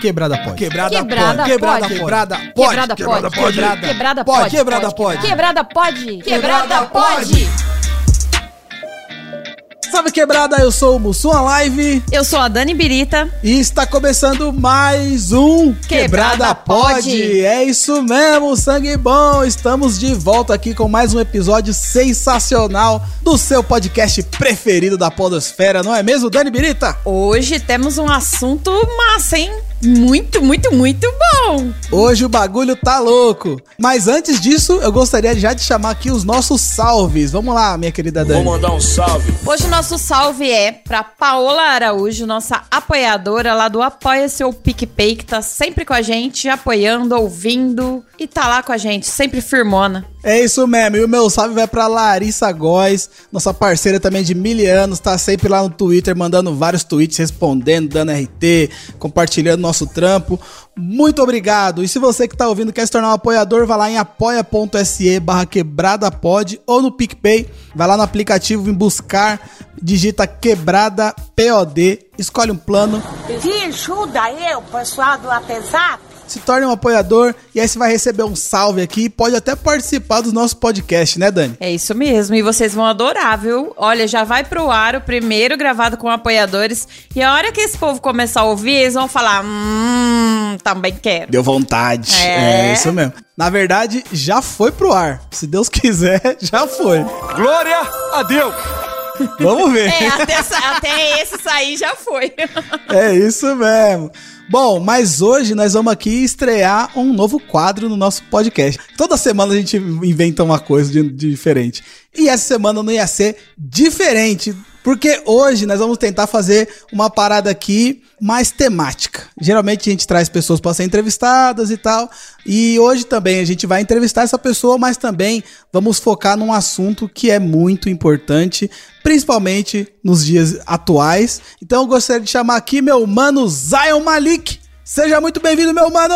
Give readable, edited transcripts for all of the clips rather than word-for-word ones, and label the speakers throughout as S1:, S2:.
S1: Quebrada pode.
S2: Quebrada pode.
S1: Quebrada pode.
S2: Quebrada pode. Quebrada pode.
S1: Salve quebrada, eu sou o Mussum Live.
S2: Eu sou a Dani Birita.
S1: E está começando mais um Quebrada Pode. É isso mesmo, sangue bom. Estamos de volta aqui com mais um episódio sensacional do seu podcast preferido da podosfera, não é mesmo, Dani Birita?
S2: Hoje temos um assunto massa, hein? Muito bom!
S1: Hoje o bagulho tá louco. Mas antes disso, eu gostaria já de chamar aqui os nossos salves. Vamos lá, minha querida Dani.
S3: Vou mandar um salve.
S2: Hoje o nosso salve é pra Paola Araújo, nossa apoiadora lá do Apoia Seu PicPay, que tá sempre com a gente, apoiando, ouvindo e tá lá com a gente, sempre firmona.
S1: É isso mesmo, e o meu salve vai pra Larissa Góes, nossa parceira também de 1000 anos, tá sempre lá no Twitter, mandando vários tweets, respondendo, dando RT, compartilhando nosso trampo. Muito obrigado! E se você que tá ouvindo quer se tornar um apoiador, vai lá em apoia.se/quebradapod ou no PicPay, vai lá no aplicativo em buscar, digita Quebrada POD, escolhe um plano.
S4: Me ajuda eu, pessoal do WhatsApp.
S1: Se torne um apoiador e aí você vai receber um salve aqui e pode até participar do nosso podcast, né, Dani?
S2: É isso mesmo, e vocês vão adorar, viu? Olha, já vai pro ar o primeiro gravado com apoiadores e a hora que esse povo começar a ouvir, eles vão falar, também quero.
S1: Deu vontade, é isso mesmo. Na verdade, já foi pro ar, se Deus quiser, já foi.
S3: Glória a Deus!
S1: Vamos ver.
S2: Até esse sair já foi.
S1: É isso mesmo. Bom, mas hoje nós vamos aqui estrear um novo quadro no nosso podcast. Toda semana a gente inventa uma coisa de diferente. E essa semana não ia ser diferente, porque hoje nós vamos tentar fazer uma parada aqui mais temática. Geralmente a gente traz pessoas para ser entrevistadas e tal, e hoje também a gente vai entrevistar essa pessoa, mas também vamos focar num assunto que é muito importante, principalmente nos dias atuais. Então eu gostaria de chamar aqui meu mano Zion Malik. Seja muito bem-vindo, meu mano!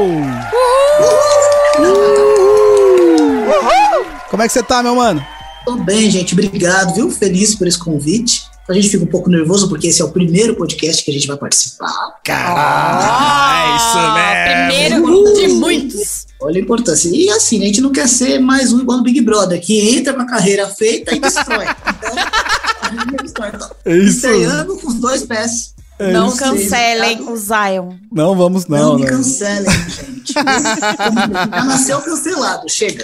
S1: Como é que você tá, meu mano?
S5: Tô bem, gente. Obrigado, viu? Feliz por esse convite. A gente fica um pouco nervoso porque esse é o primeiro podcast que a gente vai participar.
S1: Caralho, é isso mesmo!
S2: Primeiro de muitos.
S5: Olha a importância. E assim, a gente não quer ser mais um igual no Big Brother, que entra com a carreira feita e destrói. Então, a gente destrói. Estreando com os 2 pés.
S2: Não cancelem o Zion.
S1: Não vamos,
S5: não me cancelem, gente. Já nasceu cancelado, chega.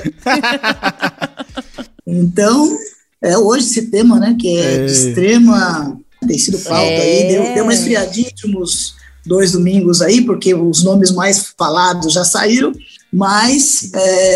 S5: Então, hoje esse tema, né, que é de extrema... Tem sido pauta aí, deu uma esfriadinha de uns 2 domingos aí, porque os nomes mais falados já saíram, mas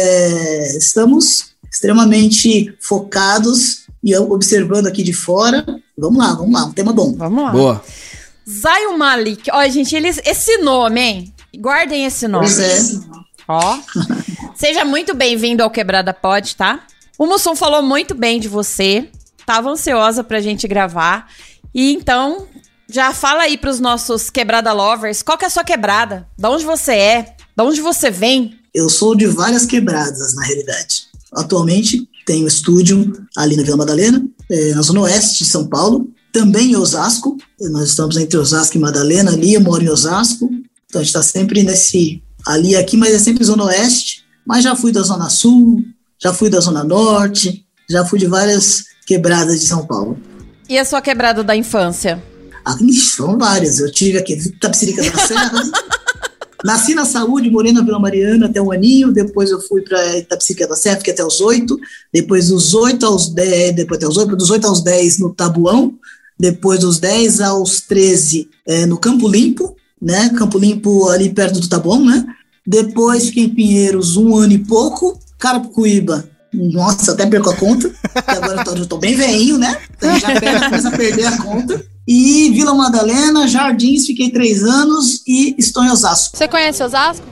S5: estamos extremamente focados e observando aqui de fora. Vamos lá, um tema bom.
S2: Vamos lá.
S1: Boa.
S2: Zion Malik. Ó, gente, esse nome, hein? Guardem esse nome.
S5: Pois é.
S2: Ó. Seja muito bem-vindo ao Quebrada Pod, tá? O Mussum falou muito bem de você. Tava ansiosa pra gente gravar. E então, já fala aí pros nossos quebrada lovers. Qual que é a sua quebrada? Da onde você é? Da onde você vem?
S5: Eu sou de várias quebradas, na realidade. Atualmente, tenho estúdio ali na Vila Madalena, na Zona Oeste de São Paulo. Também em Osasco, nós estamos entre Osasco e Madalena, ali eu moro em Osasco, então a gente está sempre ali e aqui, mas é sempre Zona Oeste, mas já fui da Zona Sul, já fui da Zona Norte, já fui de várias quebradas de São Paulo.
S2: E a sua quebrada da infância?
S5: São várias, eu tive aqui Itapecerica da Serra, nasci na Saúde, morei na Vila Mariana até 1 aninho, depois eu fui para Itapecerica da Serra, fiquei até os 8, depois dos 8 aos 10, dos 8 aos 10 no Tabuão, depois dos 10 aos 13 no Campo Limpo, né? Campo Limpo ali perto do Tabuão, né? Depois fiquei em Pinheiros 1 ano e pouco, Carapicuíba, nossa, até perco a conta, agora eu tô bem velhinho, né? Então já começa a perder a conta. E Vila Madalena, Jardins, fiquei 3 anos e estou em Osasco.
S2: Você conhece Osasco?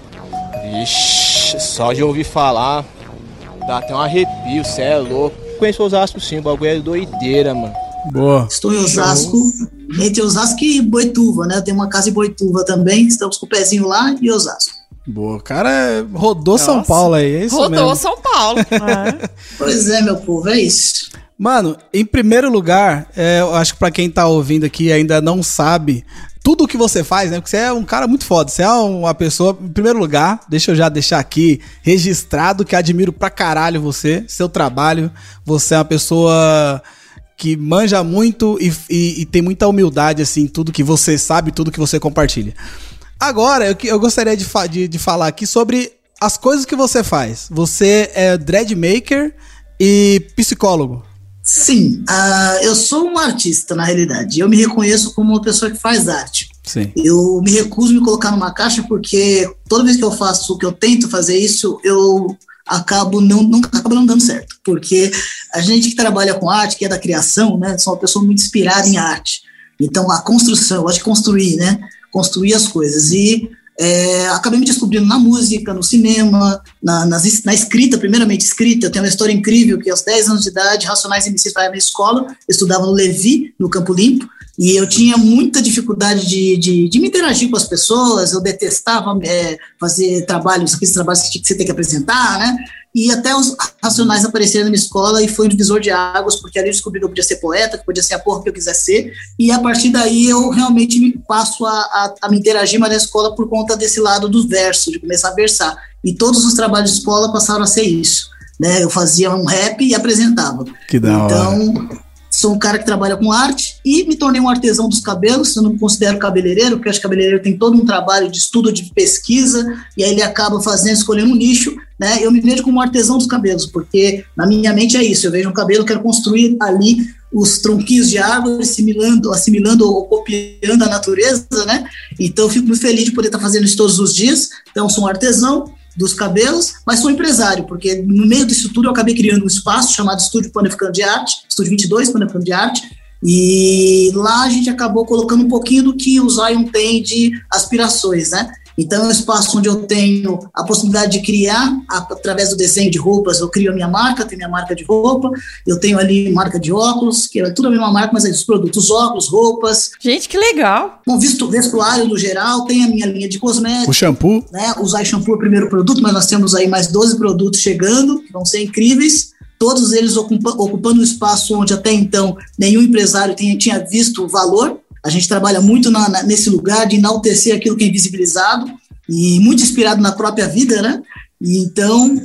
S3: Ixi, só de ouvir falar, dá até um arrepio, cê é louco. Conheço Osasco sim, o bagulho é doideira, mano.
S1: Boa.
S5: Estou em Osasco, entre Osasco e Boituva, né? Tem uma casa em Boituva também, estamos com o pezinho lá e Osasco.
S1: Boa, o cara rodou São Paulo aí, é isso mesmo.
S2: Rodou São Paulo.
S5: Pois é, meu povo, é isso.
S1: Mano, em primeiro lugar, eu acho que pra quem tá ouvindo aqui e ainda não sabe, tudo o que você faz, né? Porque você é um cara muito foda. Você é uma pessoa, em primeiro lugar, deixa eu já deixar aqui registrado que admiro pra caralho você, seu trabalho. Você é uma pessoa que manja muito e tem muita humildade, assim, tudo que você sabe, tudo que você compartilha. Agora, eu gostaria de falar aqui sobre as coisas que você faz. Você é dread maker e psicólogo.
S5: Sim, eu sou um artista, na realidade. Eu me reconheço como uma pessoa que faz arte.
S1: Sim.
S5: Eu me recuso a me colocar numa caixa porque toda vez que eu faço, que eu tento fazer isso, eu acabo não dando certo. Porque a gente que trabalha com arte, que é da criação, né, sou uma pessoa muito inspirada em arte. Então, a construção, eu gosto de construir, né? Construir as coisas. E acabei me descobrindo na música, no cinema, na escrita, primeiramente escrita. Eu tenho uma história incrível que aos 10 anos de idade, Racionais MCs vai à minha escola, eu estudava no Levi, no Campo Limpo, e eu tinha muita dificuldade de me interagir com as pessoas, eu detestava fazer trabalhos, aqueles trabalhos que você tem que apresentar, né? E até os Racionais apareceram na minha escola e foi um divisor de águas, porque ali eu descobri que eu podia ser poeta, que podia ser a porra que eu quisesse ser, e a partir daí eu realmente me passo a me interagir mais na escola por conta desse lado do verso, de começar a versar. E todos os trabalhos de escola passaram a ser isso, né? Eu fazia um rap e apresentava.
S1: Que da hora.
S5: Então, sou um cara que trabalha com arte e me tornei um artesão dos cabelos. Eu não me considero cabeleireiro, porque acho que cabeleireiro tem todo um trabalho de estudo, de pesquisa, e aí ele acaba escolhendo um nicho, né? Eu me vejo como um artesão dos cabelos, porque na minha mente é isso, eu vejo um cabelo, quero construir ali os tronquinhos de árvore, assimilando ou copiando a natureza, né? Então eu fico muito feliz de poder estar fazendo isso todos os dias. Então sou um artesão dos cabelos, mas sou empresário, porque no meio disso tudo eu acabei criando um espaço chamado Estúdio Pan-Africano de Arte, Estúdio 22 Pan-Africano de Arte, e lá a gente acabou colocando um pouquinho do que o Zion tem de aspirações, né? Então é um espaço onde eu tenho a possibilidade de criar, através do desenho de roupas, eu crio a minha marca, tenho minha marca de roupa, eu tenho ali marca de óculos, que é tudo a mesma marca, mas é dos produtos, óculos, roupas.
S2: Gente, que legal!
S5: Bom, vestuário no geral, tem a minha linha de cosméticos.
S1: O shampoo.
S5: Né? O Zai Shampoo é o primeiro produto, mas nós temos aí mais 12 produtos chegando, que vão ser incríveis. Todos eles ocupando um espaço onde até então nenhum empresário tinha visto o valor. A gente trabalha muito nesse lugar de enaltecer aquilo que é invisibilizado e muito inspirado na própria vida, né? Então,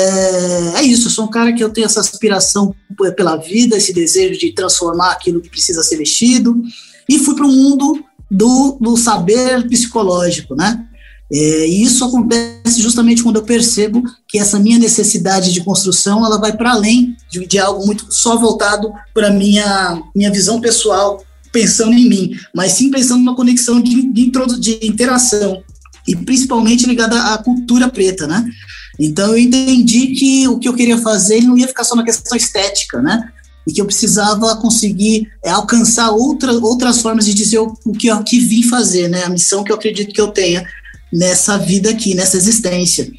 S5: é isso. Eu sou um cara que eu tenho essa aspiração pela vida, esse desejo de transformar aquilo que precisa ser mexido, e fui para o mundo do saber psicológico, né? E isso acontece justamente quando eu percebo que essa minha necessidade de construção, ela vai para além de algo muito só voltado para a minha visão pessoal, pensando em mim, mas sim pensando numa conexão de interação, e principalmente ligada à cultura preta, né? Então eu entendi que o que eu queria fazer não ia ficar só na questão estética, né? E que eu precisava conseguir alcançar outras formas de dizer o que eu aqui vim fazer, né? A missão que eu acredito que eu tenha nessa vida aqui, nessa existência.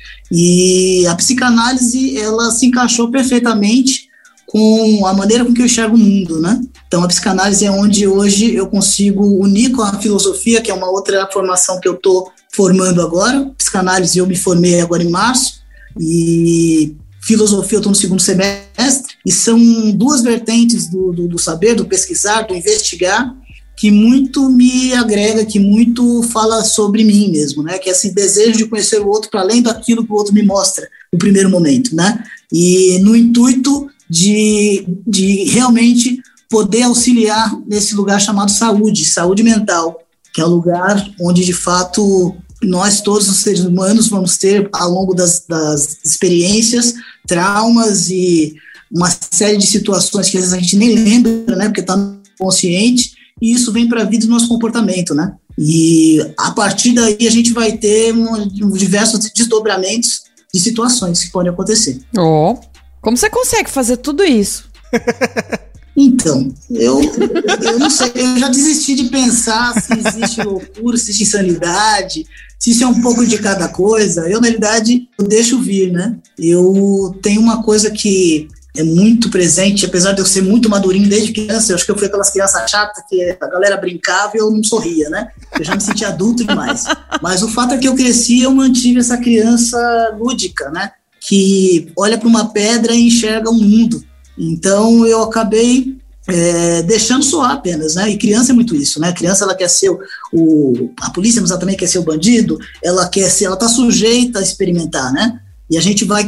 S5: E a psicanálise, ela se encaixou perfeitamente com a maneira com que eu enxergo o mundo, né? Então, a psicanálise é onde hoje eu consigo unir com a filosofia, que é uma outra formação que eu estou formando agora. Psicanálise eu me formei agora em março, e filosofia eu estou no segundo semestre, e são duas vertentes do saber, do pesquisar, do investigar, que muito me agrega, que muito fala sobre mim mesmo, né? Que é esse desejo de conhecer o outro para além daquilo que o outro me mostra no primeiro momento, né? E no intuito de realmente poder auxiliar nesse lugar chamado saúde mental, que é o lugar onde, de fato, nós todos os seres humanos vamos ter, ao longo das experiências, traumas e uma série de situações que às vezes a gente nem lembra, né, porque está consciente, e isso vem para a vida do nosso comportamento, né? E a partir daí a gente vai ter diversos desdobramentos de situações que podem acontecer.
S2: Como você consegue fazer tudo isso?
S5: Então, eu não sei, eu já desisti de pensar se existe loucura, se existe insanidade, se isso é um pouco de cada coisa. Eu, na realidade, eu deixo vir, né? Eu tenho uma coisa que é muito presente, apesar de eu ser muito madurinho desde criança. Eu acho que eu fui aquelas crianças chatas que a galera brincava e eu não sorria, né? Eu já me senti adulto demais. Mas o fato é que eu cresci e eu mantive essa criança lúdica, né? Que olha para uma pedra e enxerga um mundo. Então eu acabei deixando soar apenas, né? E criança é muito isso, né? A criança, ela quer ser a polícia, mas ela também quer ser o bandido, ela tá sujeita a experimentar, né? E a gente vai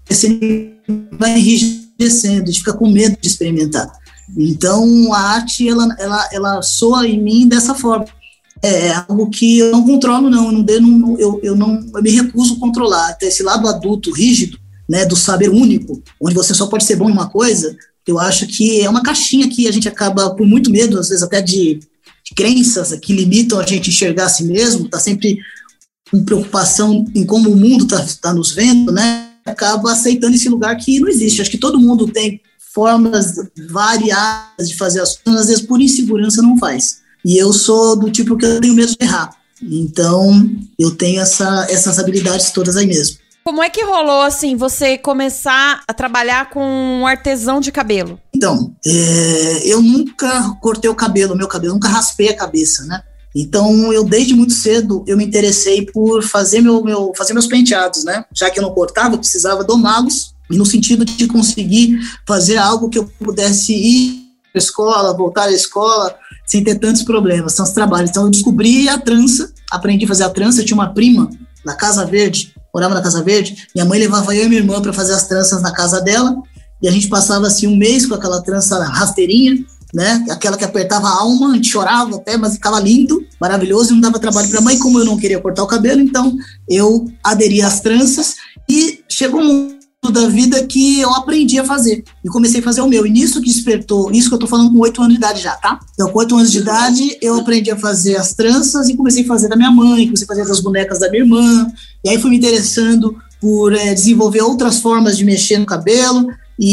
S5: enrijecendo, a gente fica com medo de experimentar. Então, a arte, ela soa em mim dessa forma. É algo que eu não controlo, não. Eu me recuso a controlar. Até esse lado adulto, rígido, né, do saber único, onde você só pode ser bom em uma coisa, eu acho que é uma caixinha que a gente acaba, por muito medo, às vezes até de crenças que limitam a gente enxergar a si mesmo, tá sempre com preocupação em como o mundo tá nos vendo, né? Acaba aceitando esse lugar que não existe. Acho que todo mundo tem formas variadas de fazer as coisas, às vezes por insegurança não faz. E eu sou do tipo que eu tenho medo de errar. Então, eu tenho essas habilidades todas aí mesmo.
S2: Como é que rolou, assim, você começar a trabalhar com um artesão de cabelo?
S5: Então, eu nunca cortei meu cabelo, nunca raspei a cabeça, né? Então, eu desde muito cedo, eu me interessei por fazer meus penteados, né? Já que eu não cortava, eu precisava domá-los, e no sentido de conseguir fazer algo que eu pudesse ir para a escola, voltar à escola, sem ter tantos problemas, são os trabalhos. Então, eu descobri a trança, aprendi a fazer a trança. Eu tinha uma prima na Casa Verde, morava na Casa Verde, minha mãe levava eu e minha irmã para fazer as tranças na casa dela, e a gente passava assim um mês com aquela trança rasteirinha, né? Aquela que apertava a alma, a gente chorava até, mas ficava lindo, maravilhoso, e não dava trabalho para a mãe. Como eu não queria cortar o cabelo, então eu aderi às tranças, e chegou um da vida que eu aprendi a fazer, e comecei a fazer o meu, e nisso que despertou, isso que eu tô falando com 8 anos de idade já, tá? Então, com 8 anos de idade, eu aprendi a fazer as tranças, e comecei a fazer da minha mãe, comecei a fazer das bonecas da minha irmã, e aí fui me interessando por desenvolver outras formas de mexer no cabelo,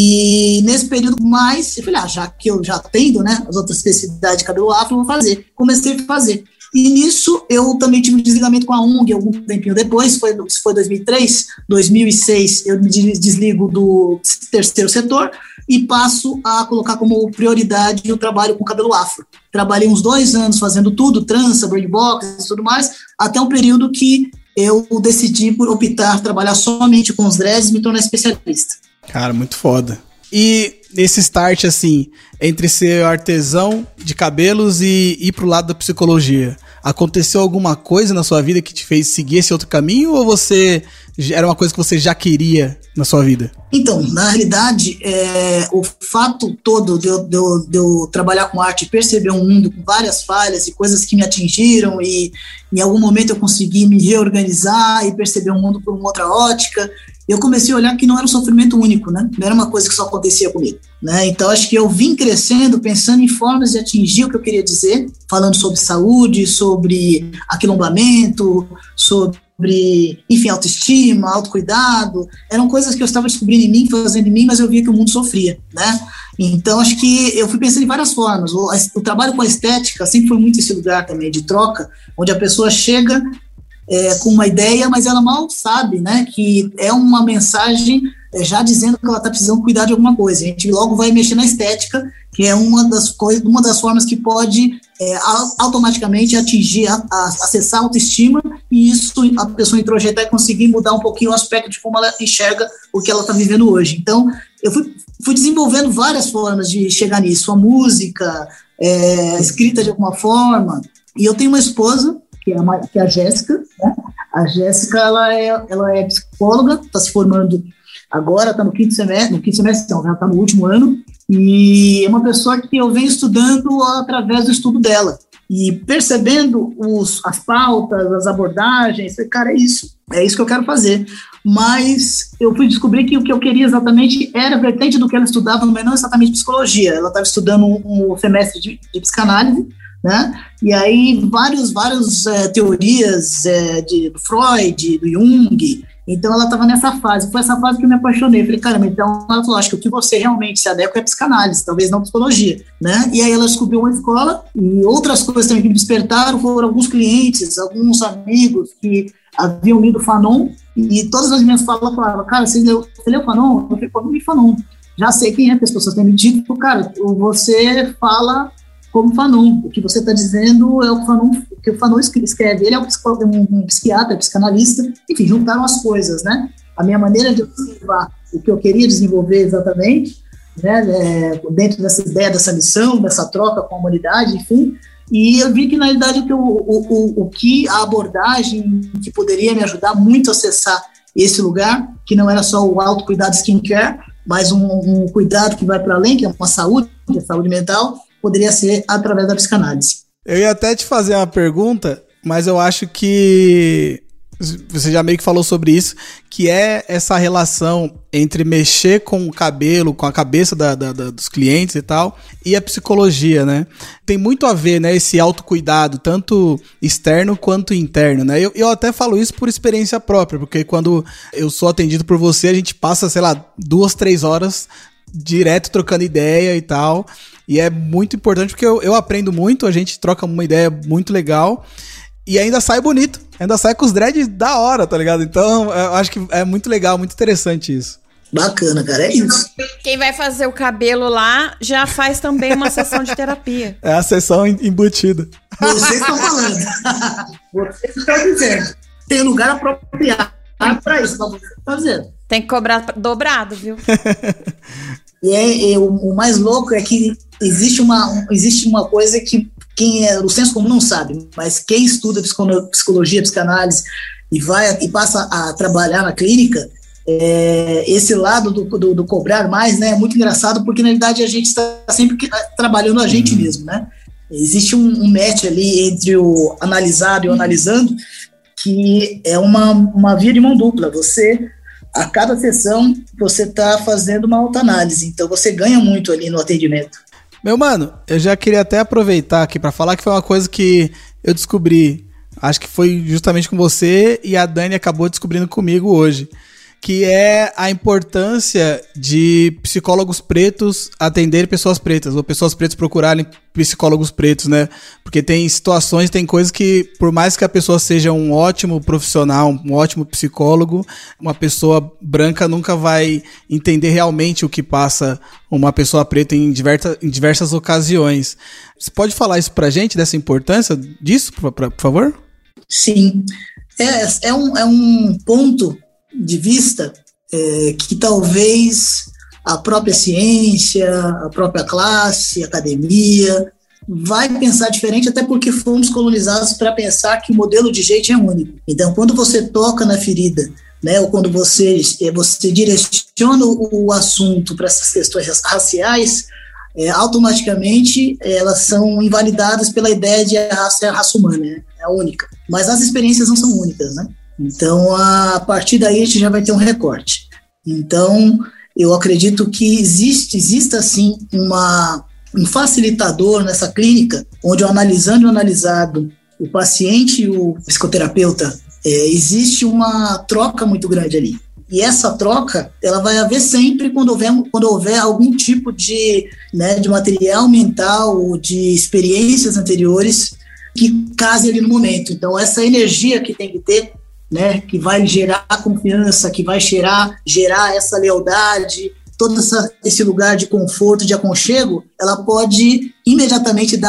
S5: e nesse período mais, eu falei, já que eu já atendo, né, as outras especificidades de cabelo afro, eu vou fazer. Comecei a fazer. E nisso, eu também tive um desligamento com a ONG algum tempinho depois, foi 2003, 2006, eu me desligo do terceiro setor e passo a colocar como prioridade o trabalho com cabelo afro. Trabalhei uns 2 anos fazendo tudo, trança, braid box e tudo mais, até um período que eu decidi por optar trabalhar somente com os dreads e me tornar especialista.
S1: Cara, muito foda. E esse start, assim, entre ser artesão de cabelos e ir pro lado da psicologia, aconteceu alguma coisa na sua vida que te fez seguir esse outro caminho, ou era uma coisa que você já queria na sua vida?
S5: Então, na realidade, o fato todo de eu trabalhar com arte e perceber um mundo com várias falhas e coisas que me atingiram, e em algum momento eu consegui me reorganizar e perceber o mundo por uma outra ótica, eu comecei a olhar que não era um sofrimento único, né? Não era uma coisa que só acontecia comigo, né? Então, acho que eu vim crescendo, pensando em formas de atingir o que eu queria dizer, falando sobre saúde, sobre aquilombamento, sobre, enfim, autoestima, autocuidado. Eram coisas que eu estava descobrindo em mim, fazendo em mim, mas eu via que o mundo sofria, né? Então, acho que eu fui pensando em várias formas. O trabalho com a estética sempre foi muito esse lugar também de troca, onde a pessoa chega com uma ideia, mas ela mal sabe, né, que é uma mensagem já dizendo que ela está precisando cuidar de alguma coisa. A gente logo vai mexer na estética, que é uma das formas que pode automaticamente atingir, acessar a autoestima, e isso a pessoa introjetar e conseguir mudar um pouquinho o aspecto de como ela enxerga o que ela está vivendo hoje. Então, eu fui desenvolvendo várias formas de chegar nisso, a música, a escrita de alguma forma, e eu tenho uma esposa, que é a Jéssica, né? A Jéssica, ela é psicóloga, está se formando agora, está no quinto semestre não, já está no último ano, e é uma pessoa que eu venho estudando através do estudo dela, e percebendo as pautas, as abordagens, cara, é isso que eu quero fazer. Mas eu fui descobrir que o que eu queria exatamente era a vertente do que ela estudava, mas não exatamente psicologia. Ela estava estudando um semestre de psicanálise, né? E aí várias teorias do Freud, do Jung. Então ela estava nessa fase, foi essa fase que eu me apaixonei. Falei, caramba, então ela falou, acho que o que você realmente se adequa é psicanálise, talvez não psicologia, né? E aí ela descobriu uma escola, e outras coisas também que me despertaram foram alguns clientes, alguns amigos que haviam lido Fanon, e todas as minhas falas falavam, cara, você leu Fanon? Eu falei, pô, não li Fanon. Já sei quem é, porque as pessoas têm me dito, cara, você fala como Fanon, o que você está dizendo é o que o Fanon escreve, ele é um psiquiatra, psicanalista, enfim, juntaram as coisas, né? A minha maneira de observar o que eu queria desenvolver exatamente, né, dentro dessa ideia, dessa missão, dessa troca com a humanidade, enfim. E eu vi que, na realidade, o que a abordagem que poderia me ajudar muito a acessar esse lugar, que não era só o autocuidado skincare, mas um cuidado que vai para além, que é uma saúde, que é saúde mental, poderia ser através da psicanálise.
S1: Eu ia até te fazer uma pergunta, mas eu acho que você já meio que falou sobre isso, que é essa relação entre mexer com o cabelo, com a cabeça dos clientes e tal, e a psicologia, né? Tem muito a ver, né, esse autocuidado, tanto externo quanto interno, né? Eu até falo isso por experiência própria, porque quando eu sou atendido por você, a gente passa, sei lá, 2-3 horas direto trocando ideia e tal, e é muito importante porque eu aprendo muito, a gente troca uma ideia muito legal, e ainda sai bonito. Ainda sai com os dreads da hora, tá ligado? Então, eu acho que é muito legal, muito interessante isso.
S5: Bacana, cara, é isso.
S2: Quem vai fazer o cabelo lá já faz também uma sessão de terapia.
S1: É a sessão embutida.
S5: Vocês estão falando. Vocês estão dizendo. Tem lugar apropriado para isso, mas vocês estão dizendo.
S2: Tem que cobrar dobrado, viu?
S5: E o mais louco é que existe uma coisa que quem é do senso comum não sabe, mas quem estuda psicologia, psicanálise e passa a trabalhar na clínica, esse lado do cobrar mais, né, é muito engraçado, porque na verdade a gente está sempre trabalhando a gente mesmo, né? Existe um match ali entre o analisado e o analisando, que é uma via de mão dupla. Você, a cada sessão, você está fazendo uma autoanálise, então você ganha muito ali no atendimento.
S1: Meu mano, eu já queria até aproveitar aqui pra falar que foi uma coisa que eu descobri, acho que foi justamente com você e a Dani acabou descobrindo comigo hoje, que é a importância de psicólogos pretos atenderem pessoas pretas, ou pessoas pretas procurarem psicólogos pretos, né? Porque tem situações, tem coisas que, por mais que a pessoa seja um ótimo profissional, um ótimo psicólogo, uma pessoa branca nunca vai entender realmente o que passa uma pessoa preta em diversas ocasiões. Você pode falar isso pra gente, dessa importância disso, por favor?
S5: Sim. É um ponto de vista que talvez a própria ciência, a própria classe, a academia vai pensar diferente, até porque fomos colonizados para pensar que o modelo de jeito é único. Então, quando você toca na ferida, né, ou quando você direciona o assunto para essas questões raciais, automaticamente elas são invalidadas pela ideia de a raça humana, né? É a única. Mas as experiências não são únicas, né? Então, a partir daí, a gente já vai ter um recorte. Então, eu acredito que exista, sim, um facilitador nessa clínica, onde o analisando e o analisado, o paciente e o psicoterapeuta, existe uma troca muito grande ali. E essa troca, ela vai haver sempre quando houver algum tipo de material mental ou de experiências anteriores que case ali no momento. Então, essa energia que tem que ter, né, que vai gerar confiança, que vai gerar essa lealdade, todo esse lugar de conforto, de aconchego, ela pode imediatamente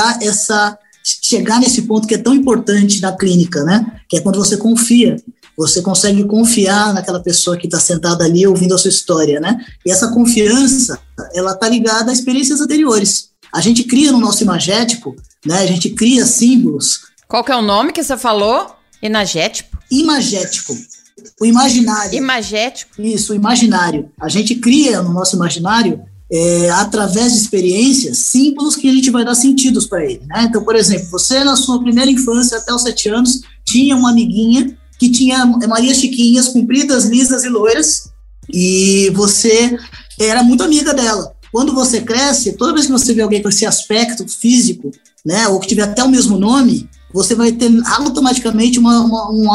S5: chegar nesse ponto que é tão importante na clínica, né, que é quando você confia, você consegue confiar naquela pessoa que está sentada ali ouvindo a sua história, né, e essa confiança, ela está ligada a experiências anteriores. A gente cria no nosso imagético, né, a gente cria símbolos.
S2: Qual que é o nome que você falou? Imagético?
S5: Imagético. O imaginário.
S2: Imagético?
S5: Isso, o imaginário. A gente cria no nosso imaginário, através de experiências, símbolos que a gente vai dar sentidos para ele, né? Então, por exemplo, você na sua primeira infância, até os 7 anos, tinha uma amiguinha que tinha Maria Chiquinhas, compridas, lisas e loiras, e você era muito amiga dela. Quando você cresce, toda vez que você vê alguém com esse aspecto físico, né, ou que tiver até o mesmo nome, você vai ter automaticamente um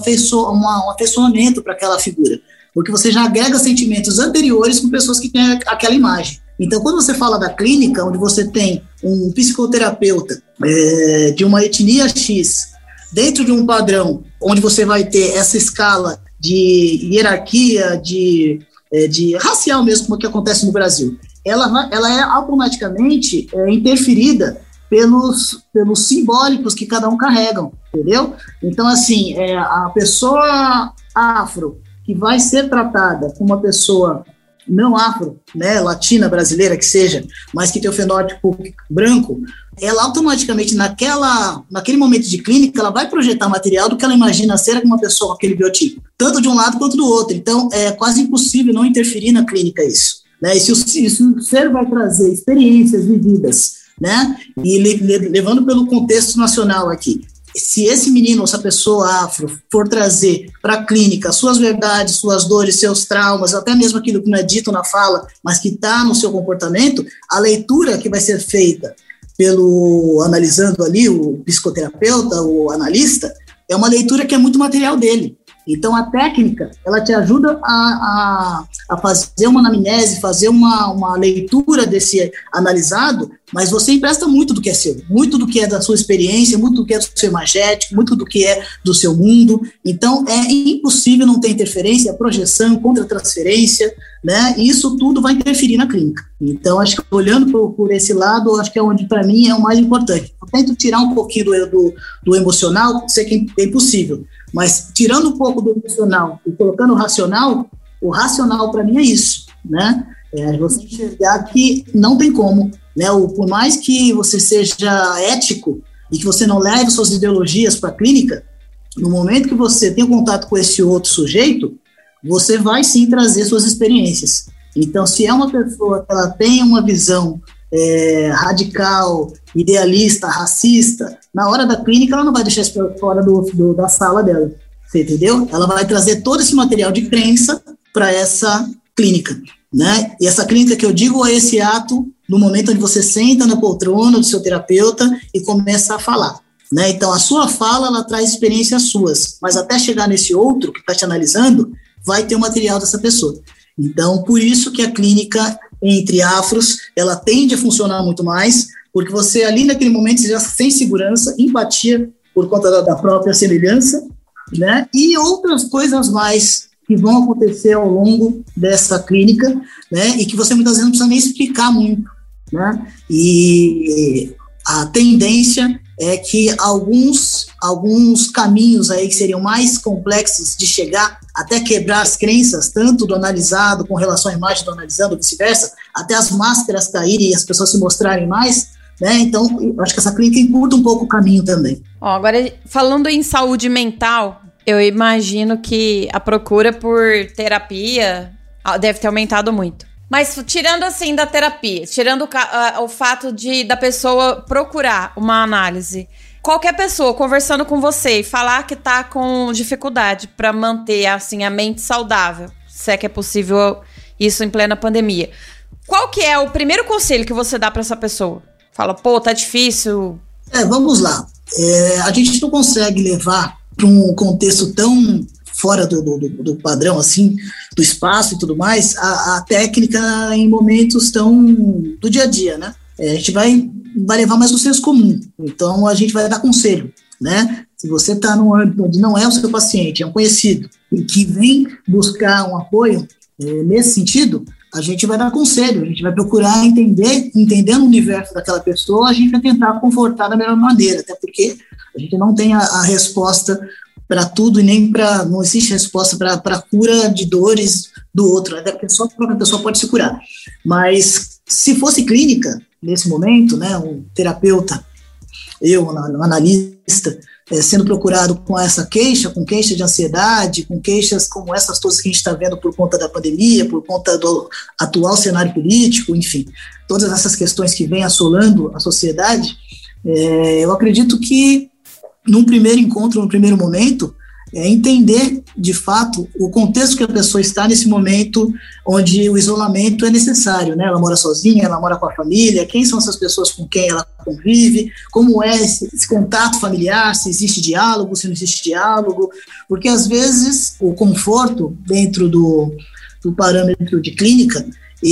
S5: afeiçoamento para aquela figura, porque você já agrega sentimentos anteriores com pessoas que têm aquela imagem. Então, quando você fala da clínica, onde você tem um psicoterapeuta de uma etnia X, dentro de um padrão, onde você vai ter essa escala de hierarquia, de racial mesmo, como que acontece no Brasil, ela é automaticamente interferida pelos simbólicos que cada um carregam, entendeu? Então, assim, a pessoa afro que vai ser tratada como uma pessoa não afro, né, latina, brasileira que seja, mas que tem o fenótipo branco, ela automaticamente, naquele momento de clínica, ela vai projetar material do que ela imagina ser uma pessoa com aquele biotipo, tanto de um lado quanto do outro. Então, é quase impossível não interferir na clínica isso, né? E se o ser vai trazer experiências vividas, né, e levando pelo contexto nacional aqui, se esse menino ou essa pessoa afro for trazer para a clínica suas verdades, suas dores, seus traumas, até mesmo aquilo que não é dito na fala, mas que está no seu comportamento, a leitura que vai ser feita analisando ali o psicoterapeuta, o analista, é uma leitura que é muito material dele. Então, a técnica, ela te ajuda a fazer uma anamnese, fazer uma leitura desse analisado, mas você empresta muito do que é seu, muito do que é da sua experiência, muito do que é do seu imagético, muito do que é do seu mundo. Então, é impossível não ter interferência, projeção, contra-transferência, né? E isso tudo vai interferir na clínica. Então, acho que olhando por esse lado, acho que é onde, para mim, é o mais importante. Eu tento tirar um pouquinho do emocional, sei que é impossível, mas tirando um pouco do emocional e colocando o racional para mim é isso, né? É você enxergar que não tem como, né? Por mais que você seja ético e que você não leve suas ideologias para a clínica, no momento que você tem contato com esse outro sujeito, você vai sim trazer suas experiências. Então, se é uma pessoa que ela tem uma visão radical, idealista, racista, na hora da clínica ela não vai deixar isso fora da sala dela, você entendeu? Ela vai trazer todo esse material de crença para essa clínica, né? E essa clínica que eu digo é esse ato no momento onde você senta na poltrona do seu terapeuta e começa a falar, né? Então a sua fala, ela traz experiências suas, mas até chegar nesse outro que está te analisando, vai ter o material dessa pessoa. Então, por isso que a clínica entre afros, ela tende a funcionar muito mais, porque você ali naquele momento você já tem segurança, empatia por conta da própria semelhança, né? E outras coisas mais que vão acontecer ao longo dessa clínica, né? E que você muitas vezes não precisa nem explicar muito, né? E a tendência é que alguns caminhos aí que seriam mais complexos de chegar até quebrar as crenças, tanto do analisado com relação à imagem do analisado, ou vice-versa, até as máscaras caírem e as pessoas se mostrarem mais, né? Então, eu acho que essa clínica encurta um pouco o caminho também.
S2: Agora, falando em saúde mental, eu imagino que a procura por terapia deve ter aumentado muito. Mas tirando assim da terapia, tirando o fato da pessoa procurar uma análise, qualquer pessoa conversando com você e falar que tá com dificuldade para manter assim a mente saudável, se é que é possível isso em plena pandemia, qual que é o primeiro conselho que você dá para essa pessoa? Fala, pô, tá difícil.
S5: Vamos lá. A gente não consegue levar para um contexto tão fora do padrão, assim, do espaço e tudo mais, a técnica em momentos tão do dia a dia, né? A gente vai levar mais o senso comum, então a gente vai dar conselho, né? Se você está num âmbito onde não é o seu paciente, é um conhecido, e que vem buscar um apoio nesse sentido, a gente vai dar conselho, a gente vai procurar entendendo o universo daquela pessoa, a gente vai tentar confortar da melhor maneira, até porque a gente não tem a resposta para tudo e nem não existe resposta para a cura de dores do outro, até porque só a própria pessoa pode se curar. Mas se fosse clínica, nesse momento, né, um terapeuta, um analista, sendo procurado com essa queixa, com queixa de ansiedade, com queixas como essas todas que a gente está vendo por conta da pandemia, por conta do atual cenário político, enfim, todas essas questões que vêm assolando a sociedade, eu acredito que num primeiro encontro, num primeiro momento, entender, de fato, o contexto que a pessoa está nesse momento onde o isolamento é necessário, né? Ela mora sozinha, ela mora com a família, quem são essas pessoas com quem ela convive, como é esse contato familiar, se existe diálogo, se não existe diálogo, porque às vezes o conforto dentro do parâmetro de clínica,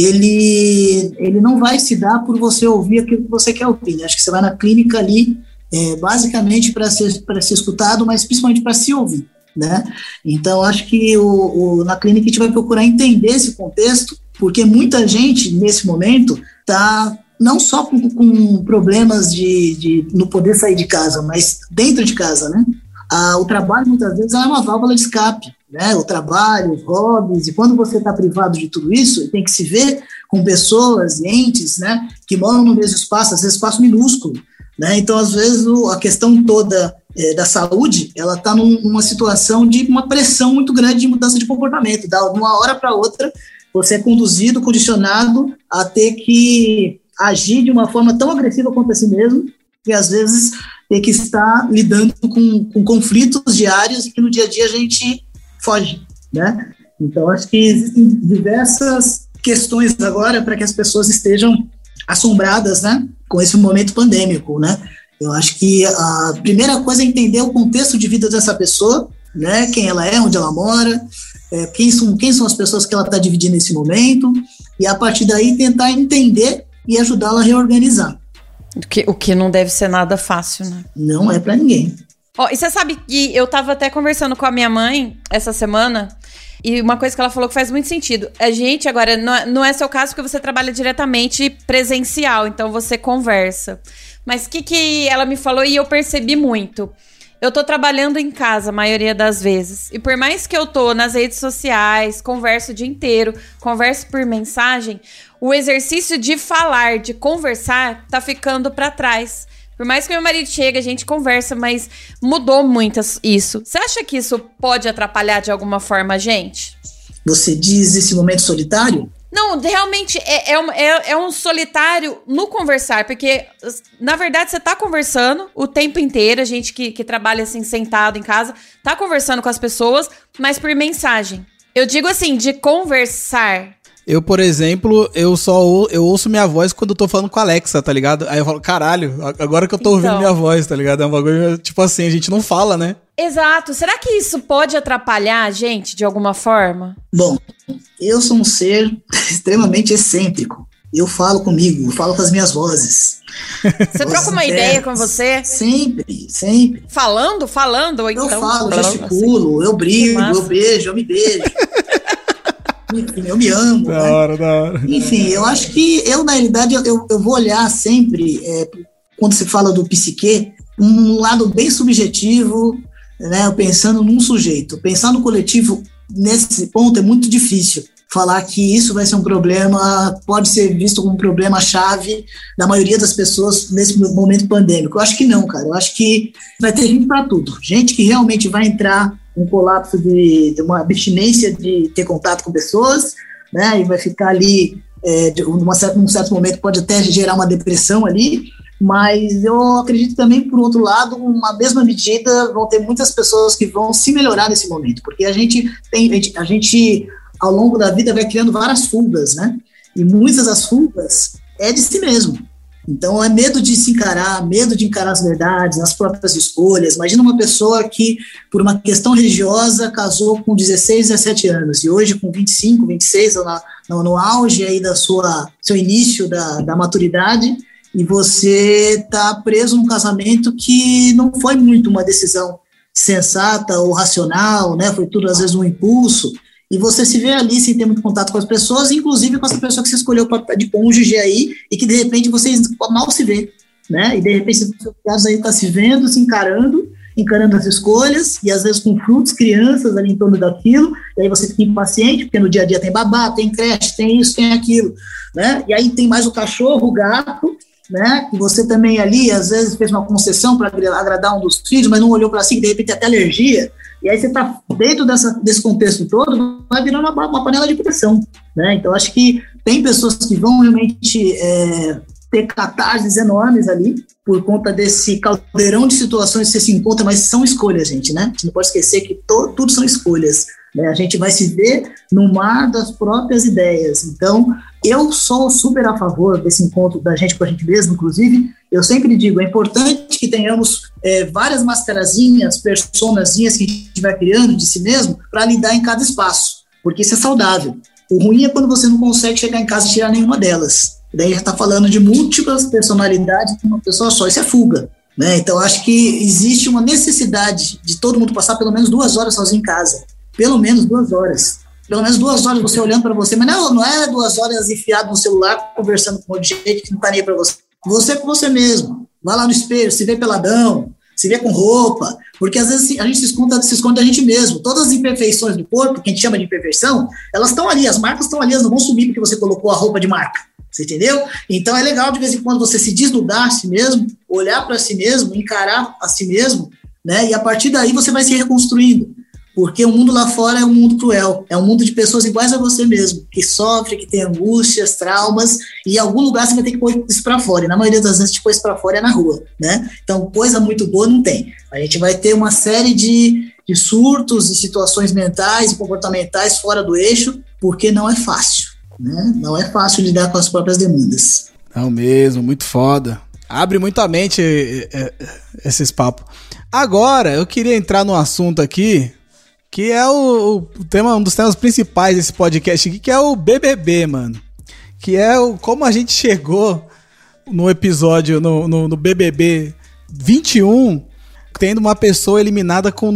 S5: ele não vai se dar por você ouvir aquilo que você quer ouvir, né? Acho que você vai na clínica ali basicamente para ser escutado, mas principalmente para se ouvir, né? Então, acho que na clínica a gente vai procurar entender esse contexto, porque muita gente, nesse momento, está não só com problemas de não poder sair de casa, mas dentro de casa, né? O trabalho, muitas vezes, é uma válvula de escape, né? O trabalho, os hobbies, e quando você está privado de tudo isso, tem que se ver com pessoas, entes, né? Que moram no mesmo espaço, às vezes espaço minúsculo, né? Então, às vezes, a questão toda da saúde, ela está numa situação de uma pressão muito grande de mudança de comportamento. De uma hora para outra, você é conduzido, condicionado a ter que agir de uma forma tão agressiva contra si mesmo, que às vezes tem que estar lidando com conflitos diários e que no dia a dia a gente foge, né? Então, acho que existem diversas questões agora para que as pessoas estejam assombradas, né, com esse momento pandêmico, né? Eu acho que a primeira coisa é entender o contexto de vida dessa pessoa, né? Quem ela é, onde ela mora, quem são as pessoas que ela está dividindo nesse momento, e a partir daí tentar entender e ajudá-la a reorganizar.
S2: O que não deve ser nada fácil, né?
S5: Não é para ninguém.
S2: E você sabe que eu tava até conversando com a minha mãe essa semana, e uma coisa que ela falou que faz muito sentido. A gente agora, não é seu caso porque você trabalha diretamente presencial, então você conversa. Mas o que ela me falou e eu percebi muito? Eu tô trabalhando em casa a maioria das vezes. E por mais que eu tô nas redes sociais, converso o dia inteiro, converso por mensagem, o exercício de falar, de conversar, tá ficando pra trás. Por mais que meu marido chegue, a gente conversa, mas mudou muito isso. Você acha que isso pode atrapalhar de alguma forma a gente?
S5: Você diz esse momento solitário?
S2: Não, realmente é um solitário no conversar, porque, na verdade, você tá conversando o tempo inteiro, a gente que trabalha assim, sentado em casa, tá conversando com as pessoas, mas por mensagem. Eu digo assim, de conversar.
S1: Eu, por exemplo, eu ouço minha voz quando eu tô falando com a Alexa, tá ligado? Aí eu falo, caralho, agora que eu tô ouvindo minha voz, tá ligado? É um bagulho, tipo assim, a gente não fala, né?
S2: Exato. Será que isso pode atrapalhar a gente de alguma forma?
S5: Bom, eu sou um ser extremamente excêntrico. Eu falo comigo, eu falo com as minhas vozes.
S2: Você troca uma ideia com você?
S5: Sempre.
S2: Falando? Ou então?
S5: Eu falo, gesticulo, assim. Eu brigo, eu beijo, eu me beijo. Enfim, eu me amo.
S1: Da hora.
S5: Enfim, eu acho que na realidade, eu vou olhar sempre, quando se fala do psiquê, um lado bem subjetivo, né, pensando num sujeito. Pensar no coletivo, nesse ponto, é muito difícil. Falar que isso vai ser um problema, pode ser visto como um problema-chave da maioria das pessoas nesse momento pandêmico. Eu acho que não, cara. Eu acho que vai ter gente para tudo. Gente que realmente vai entrar um colapso de uma abstinência de ter contato com pessoas, né, e vai ficar ali, num certo momento pode até gerar uma depressão ali, mas eu acredito também, por outro lado, uma mesma medida, vão ter muitas pessoas que vão se melhorar nesse momento, porque a gente ao longo da vida vai criando várias fugas, né, e muitas das fugas é de si mesmo. Então, é medo de se encarar, medo de encarar as verdades, as próprias escolhas. Imagina uma pessoa que, por uma questão religiosa, casou com 16, 17 anos, e hoje com 25, 26, no auge aí seu início da maturidade, e você está preso num casamento que não foi muito uma decisão sensata ou racional, né? Foi tudo, às vezes, um impulso, e você se vê ali sem ter muito contato com as pessoas, inclusive com essa pessoa que você escolheu de cônjuge aí, e que de repente vocês mal se vê, né? E de repente você aí está se vendo, se encarando as escolhas, e às vezes com frutos, crianças ali em torno daquilo, e aí você fica impaciente, porque no dia a dia tem babá, tem creche, tem isso, tem aquilo, né? E aí tem mais o cachorro, o gato, né? Que você também ali, às vezes, fez uma concessão para agradar um dos filhos, mas não olhou para si, que de repente tem até alergia. E aí você está dentro desse contexto todo, vai virar uma panela de pressão, né? Então, acho que tem pessoas que vão realmente ter catarses enormes ali, por conta desse caldeirão de situações que você se encontra, mas são escolhas, gente, né? A gente não pode esquecer que tudo são escolhas, né? A gente vai se ver no mar das próprias ideias. Então, eu sou super a favor desse encontro da gente com a gente mesmo, inclusive. Eu sempre digo, é importante que tenhamos várias mascarazinhas, personazinhas que a gente vai criando de si mesmo para lidar em cada espaço, porque isso é saudável. O ruim é quando você não consegue chegar em casa e tirar nenhuma delas. Daí já está falando de múltiplas personalidades de uma pessoa só, isso é fuga, né? Então acho que existe uma necessidade de todo mundo passar pelo menos 2 horas sozinho em casa, pelo menos 2 horas. Pelo menos 2 horas você olhando para você, mas não é 2 horas enfiado no celular, conversando com um monte de gente que não está nem para você. Você com você mesmo. Vai lá no espelho, se vê peladão, se vê com roupa, porque às vezes a gente se esconde da gente mesmo. Todas as imperfeições do corpo, que a gente chama de imperfeição, elas estão ali, as marcas estão ali, elas não vão sumir porque você colocou a roupa de marca. Você entendeu? Então é legal de vez em quando você se desnudar a si mesmo, olhar para si mesmo, encarar a si mesmo, né? E a partir daí você vai se reconstruindo. Porque o mundo lá fora é um mundo cruel, é um mundo de pessoas iguais a você mesmo, que sofre, que tem angústias, traumas, e em algum lugar você vai ter que pôr isso para fora, e na maioria das vezes, pôr isso para fora é na rua, né? Então, coisa muito boa não tem. A gente vai ter uma série de surtos e situações mentais e comportamentais fora do eixo, porque não é fácil, né? Não é fácil lidar com as próprias demandas.
S1: Não mesmo, muito foda. Abre muito a mente esses papos. Agora, eu queria entrar num assunto aqui, que é o tema, um dos temas principais desse podcast aqui, que é o BBB, mano. Que é como a gente chegou no episódio, no BBB 21, tendo uma pessoa eliminada com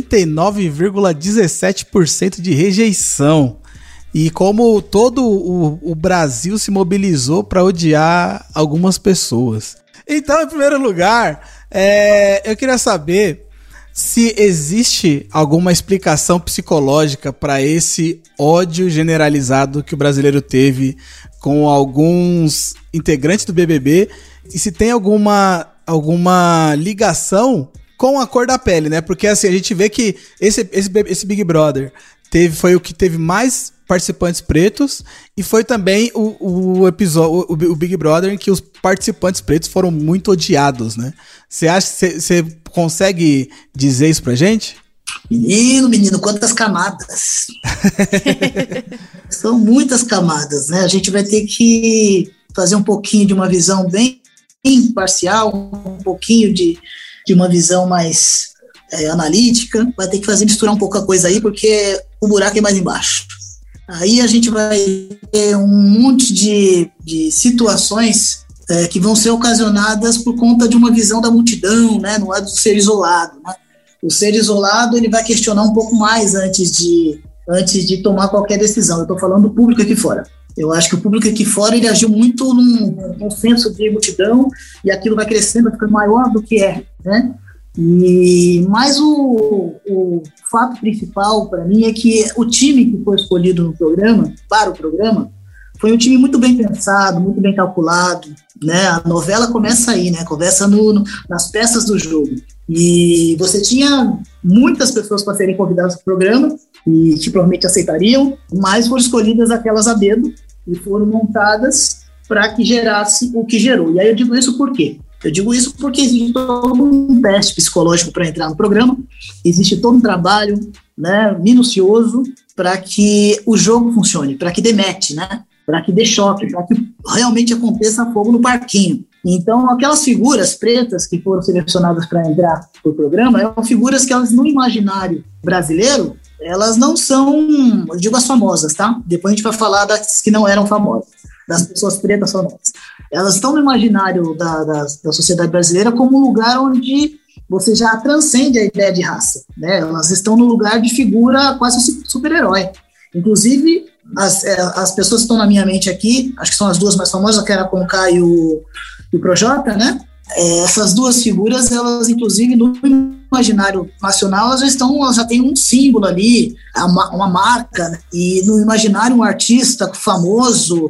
S1: 99,17% de rejeição. E como todo o Brasil se mobilizou para odiar algumas pessoas. Então, em primeiro lugar, eu queria saber se existe alguma explicação psicológica para esse ódio generalizado que o brasileiro teve com alguns integrantes do BBB e se tem alguma ligação com a cor da pele, né? Porque assim, a gente vê que esse Big Brother foi o que teve mais participantes pretos e foi também o Big Brother em que os participantes pretos foram muito odiados, né? Você consegue dizer isso pra gente?
S5: Menino, quantas camadas. São muitas camadas, né? A gente vai ter que fazer um pouquinho de uma visão bem imparcial, um pouquinho de uma visão mais analítica, vai ter que misturar um pouco a coisa aí, porque o buraco é mais embaixo. Aí a gente vai ter um monte de situações que vão ser ocasionadas por conta de uma visão da multidão, né? Não é do ser isolado, né? O ser isolado, ele vai questionar um pouco mais antes de tomar qualquer decisão. Eu estou falando do público aqui fora. Eu acho que o público aqui fora, ele agiu muito num senso de multidão, e aquilo vai crescendo, vai ficando maior do que é, né? Mas o fato principal para mim é que o time que foi escolhido para o programa, foi um time muito bem pensado, muito bem calculado, né? A novela começa aí, né? Começa nas peças do jogo. E você tinha muitas pessoas para serem convidadas para o programa e que provavelmente aceitariam, mas foram escolhidas aquelas a dedo e foram montadas para que gerasse o que gerou. E aí eu digo isso por quê? Eu digo isso porque existe todo um teste psicológico para entrar no programa, existe todo um trabalho, né, minucioso para que o jogo funcione, para que dê match, né, para que dê choque, para que realmente aconteça fogo no parquinho. Então, aquelas figuras pretas que foram selecionadas para entrar no programa, eram figuras que elas, no imaginário brasileiro, elas não são, eu digo as famosas, tá? Depois a gente vai falar das que não eram famosas, das pessoas pretas famosas. Elas estão no imaginário da sociedade brasileira como um lugar onde você já transcende a ideia de raça, né? Elas estão no lugar de figura quase super-herói. Inclusive, as pessoas que estão na minha mente aqui, acho que são as duas mais famosas, que era a Conká e o Projota, né? Essas duas figuras, elas, inclusive, no imaginário nacional, elas já têm um símbolo ali, uma marca, né? E no imaginário, um artista famoso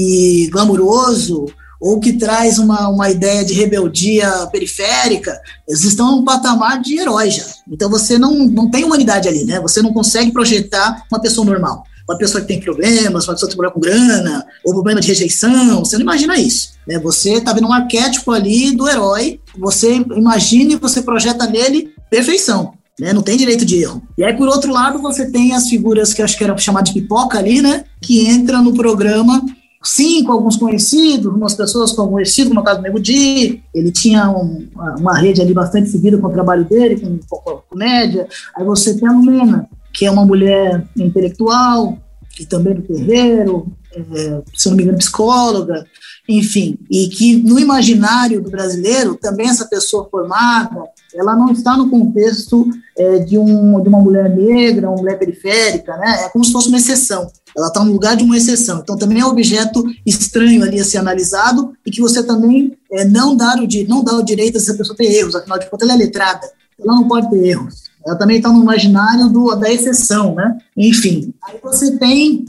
S5: e glamuroso, ou que traz uma ideia de rebeldia periférica, eles estão num patamar de herói já. Então você não tem humanidade ali, né? Você não consegue projetar uma pessoa normal. Uma pessoa que tem problemas, uma pessoa que tem problema com grana, ou problema de rejeição, você não imagina isso, né? Você está vendo um arquétipo ali do herói, você imagina e você projeta nele perfeição, né? Não tem direito de erro. E aí, por outro lado, você tem as figuras que eu acho que eram chamadas de pipoca ali, né? Que entram no programa, sim, com alguns conhecidos, umas pessoas com conhecidos, como o caso do Nego Di, ele tinha uma rede ali bastante seguida com o trabalho dele, com comédia. Aí você tem a Lumena, que é uma mulher intelectual, e também do terreiro, se eu não me engano, psicóloga, enfim, e que no imaginário do brasileiro, também essa pessoa formada, ela não está no contexto de uma mulher negra, uma mulher periférica, né? É como se fosse uma exceção. Ela está no lugar de uma exceção. Então, também é um objeto estranho ali a ser analisado e que você também não dá o direito dessa pessoa ter erros. Afinal de contas, ela é letrada. Ela não pode ter erros. Ela também está no imaginário da exceção, né? Enfim, aí você tem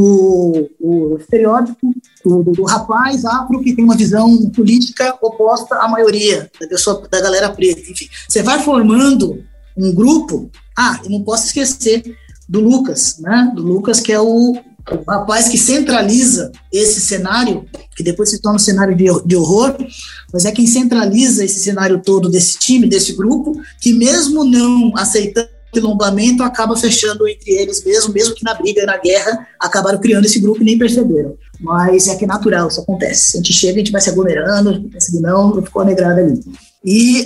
S5: o estereótipo do rapaz afro que tem uma visão política oposta à maioria da galera preta. Enfim, você vai formando um grupo. E não posso esquecer do Lucas, né? Do Lucas, que é o rapaz que centraliza esse cenário, que depois se torna um cenário de horror, mas é quem centraliza esse cenário todo desse time, desse grupo, que mesmo não aceitando o quilombamento, acaba fechando entre eles mesmo que na briga, na guerra, acabaram criando esse grupo e nem perceberam. Mas é que é natural, isso acontece. A gente chega, a gente vai se aglomerando, pensa que não ficou negrado ali. E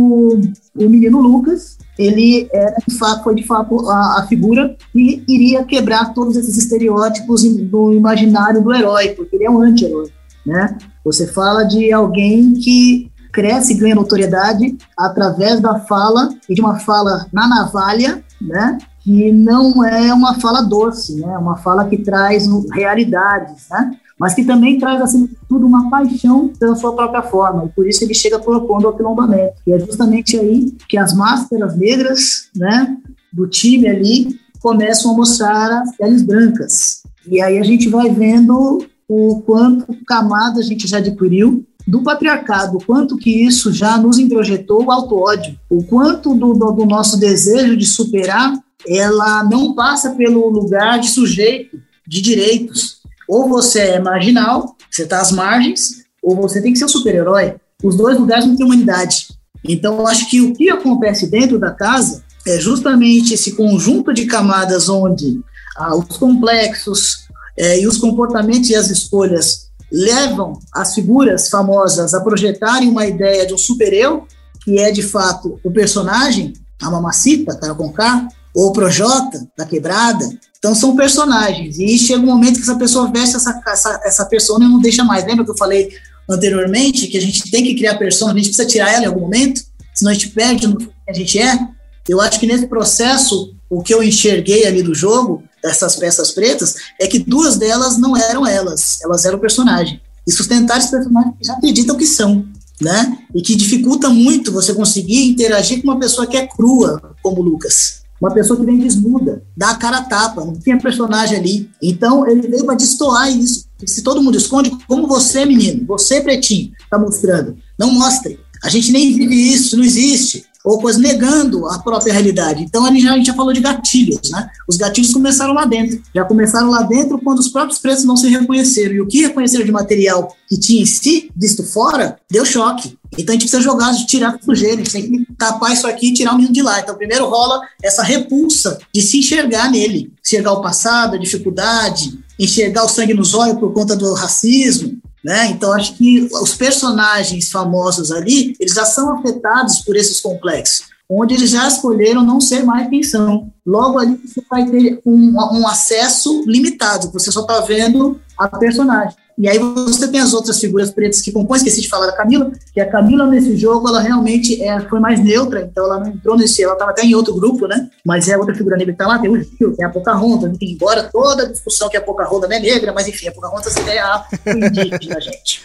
S5: o menino Lucas, ele foi de fato a figura que iria quebrar todos esses estereótipos do imaginário do herói, porque ele é um anti-herói, né? Você fala de alguém que cresce e ganha notoriedade através da fala, e de uma fala na navalha, né? Que não é uma fala doce, né? Uma fala que traz realidades, né? Mas que também traz, acima de tudo, uma paixão pela sua própria forma, e por isso ele chega propondo o aquilombamento. E é justamente aí que as máscaras negras, né, do time ali começam a mostrar as peles brancas. E aí a gente vai vendo o quanto camada a gente já adquiriu do patriarcado, o quanto que isso já nos introjetou o auto-ódio, o quanto do nosso desejo de superar, ela não passa pelo lugar de sujeito, de direitos. Ou você é marginal, você está às margens, ou você tem que ser um super-herói. Os dois lugares não têm humanidade. Então, eu acho que o que acontece dentro da casa é justamente esse conjunto de camadas onde os complexos e os comportamentos e as escolhas levam as figuras famosas a projetarem uma ideia de um super-eu, que é, de fato, o personagem, a Mamacita, Carol Conká, ou o Projota, da Quebrada. Então, são personagens. E chega um momento que essa pessoa veste essa persona e não deixa mais. Lembra que eu falei anteriormente que a gente tem que criar persona, a gente precisa tirar ela em algum momento, senão a gente perde no que a gente é? Eu acho que nesse processo, o que eu enxerguei ali do jogo, dessas peças pretas, é que duas delas não eram elas eram o personagem. E sustentar esses personagens que já acreditam que são, né? E que dificulta muito você conseguir interagir com uma pessoa que é crua, como o Lucas. Uma pessoa que vem desnuda, dá a cara a tapa, não tem personagem ali. Então, ele veio para destoar isso. Se todo mundo esconde, como você, menino, você, pretinho, está mostrando, não mostre. A gente nem vive isso, não existe. Ou coisa negando a própria realidade. Então, a gente já falou de gatilhos, né? Os gatilhos começaram lá dentro. Já começaram lá dentro quando os próprios pretos não se reconheceram. E o que reconheceram de material que tinha em si, visto fora, deu choque. Então, a gente precisa jogar, tirar do sujeito, a gente tem que tapar isso aqui e tirar o menino de lá. Então, primeiro rola essa repulsa de se enxergar nele. Enxergar o passado, a dificuldade, enxergar o sangue nos olhos por conta do racismo, né? Então, acho que os personagens famosos ali, eles já são afetados por esses complexos, onde eles já escolheram não ser mais quem são. Logo ali você vai ter um acesso limitado, você só está vendo a personagem. E aí você tem as outras figuras pretas que compõem, esqueci de falar da Camila, que a Camila nesse jogo, ela realmente foi mais neutra, então ela não entrou nesse, ela estava até em outro grupo, né? Mas é outra figura negra que está lá, tem o Gil, tem a Pocahontas, enfim, embora toda a discussão que a Pocahontas não é negra, mas enfim, a Pocahontas é a indígena, gente.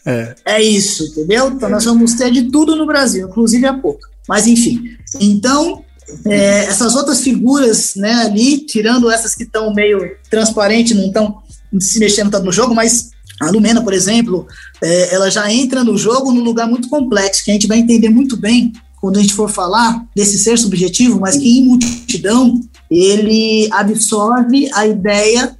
S5: É isso, entendeu? Então nós vamos ter de tudo no Brasil, inclusive a Poca. Mas enfim, então essas outras figuras, né, ali, tirando essas que estão meio transparentes, não estão se mexendo tanto no jogo, mas a Lumena, por exemplo, ela já entra no jogo num lugar muito complexo, que a gente vai entender muito bem quando a gente for falar desse ser subjetivo, mas que em multidão ele absorve a ideia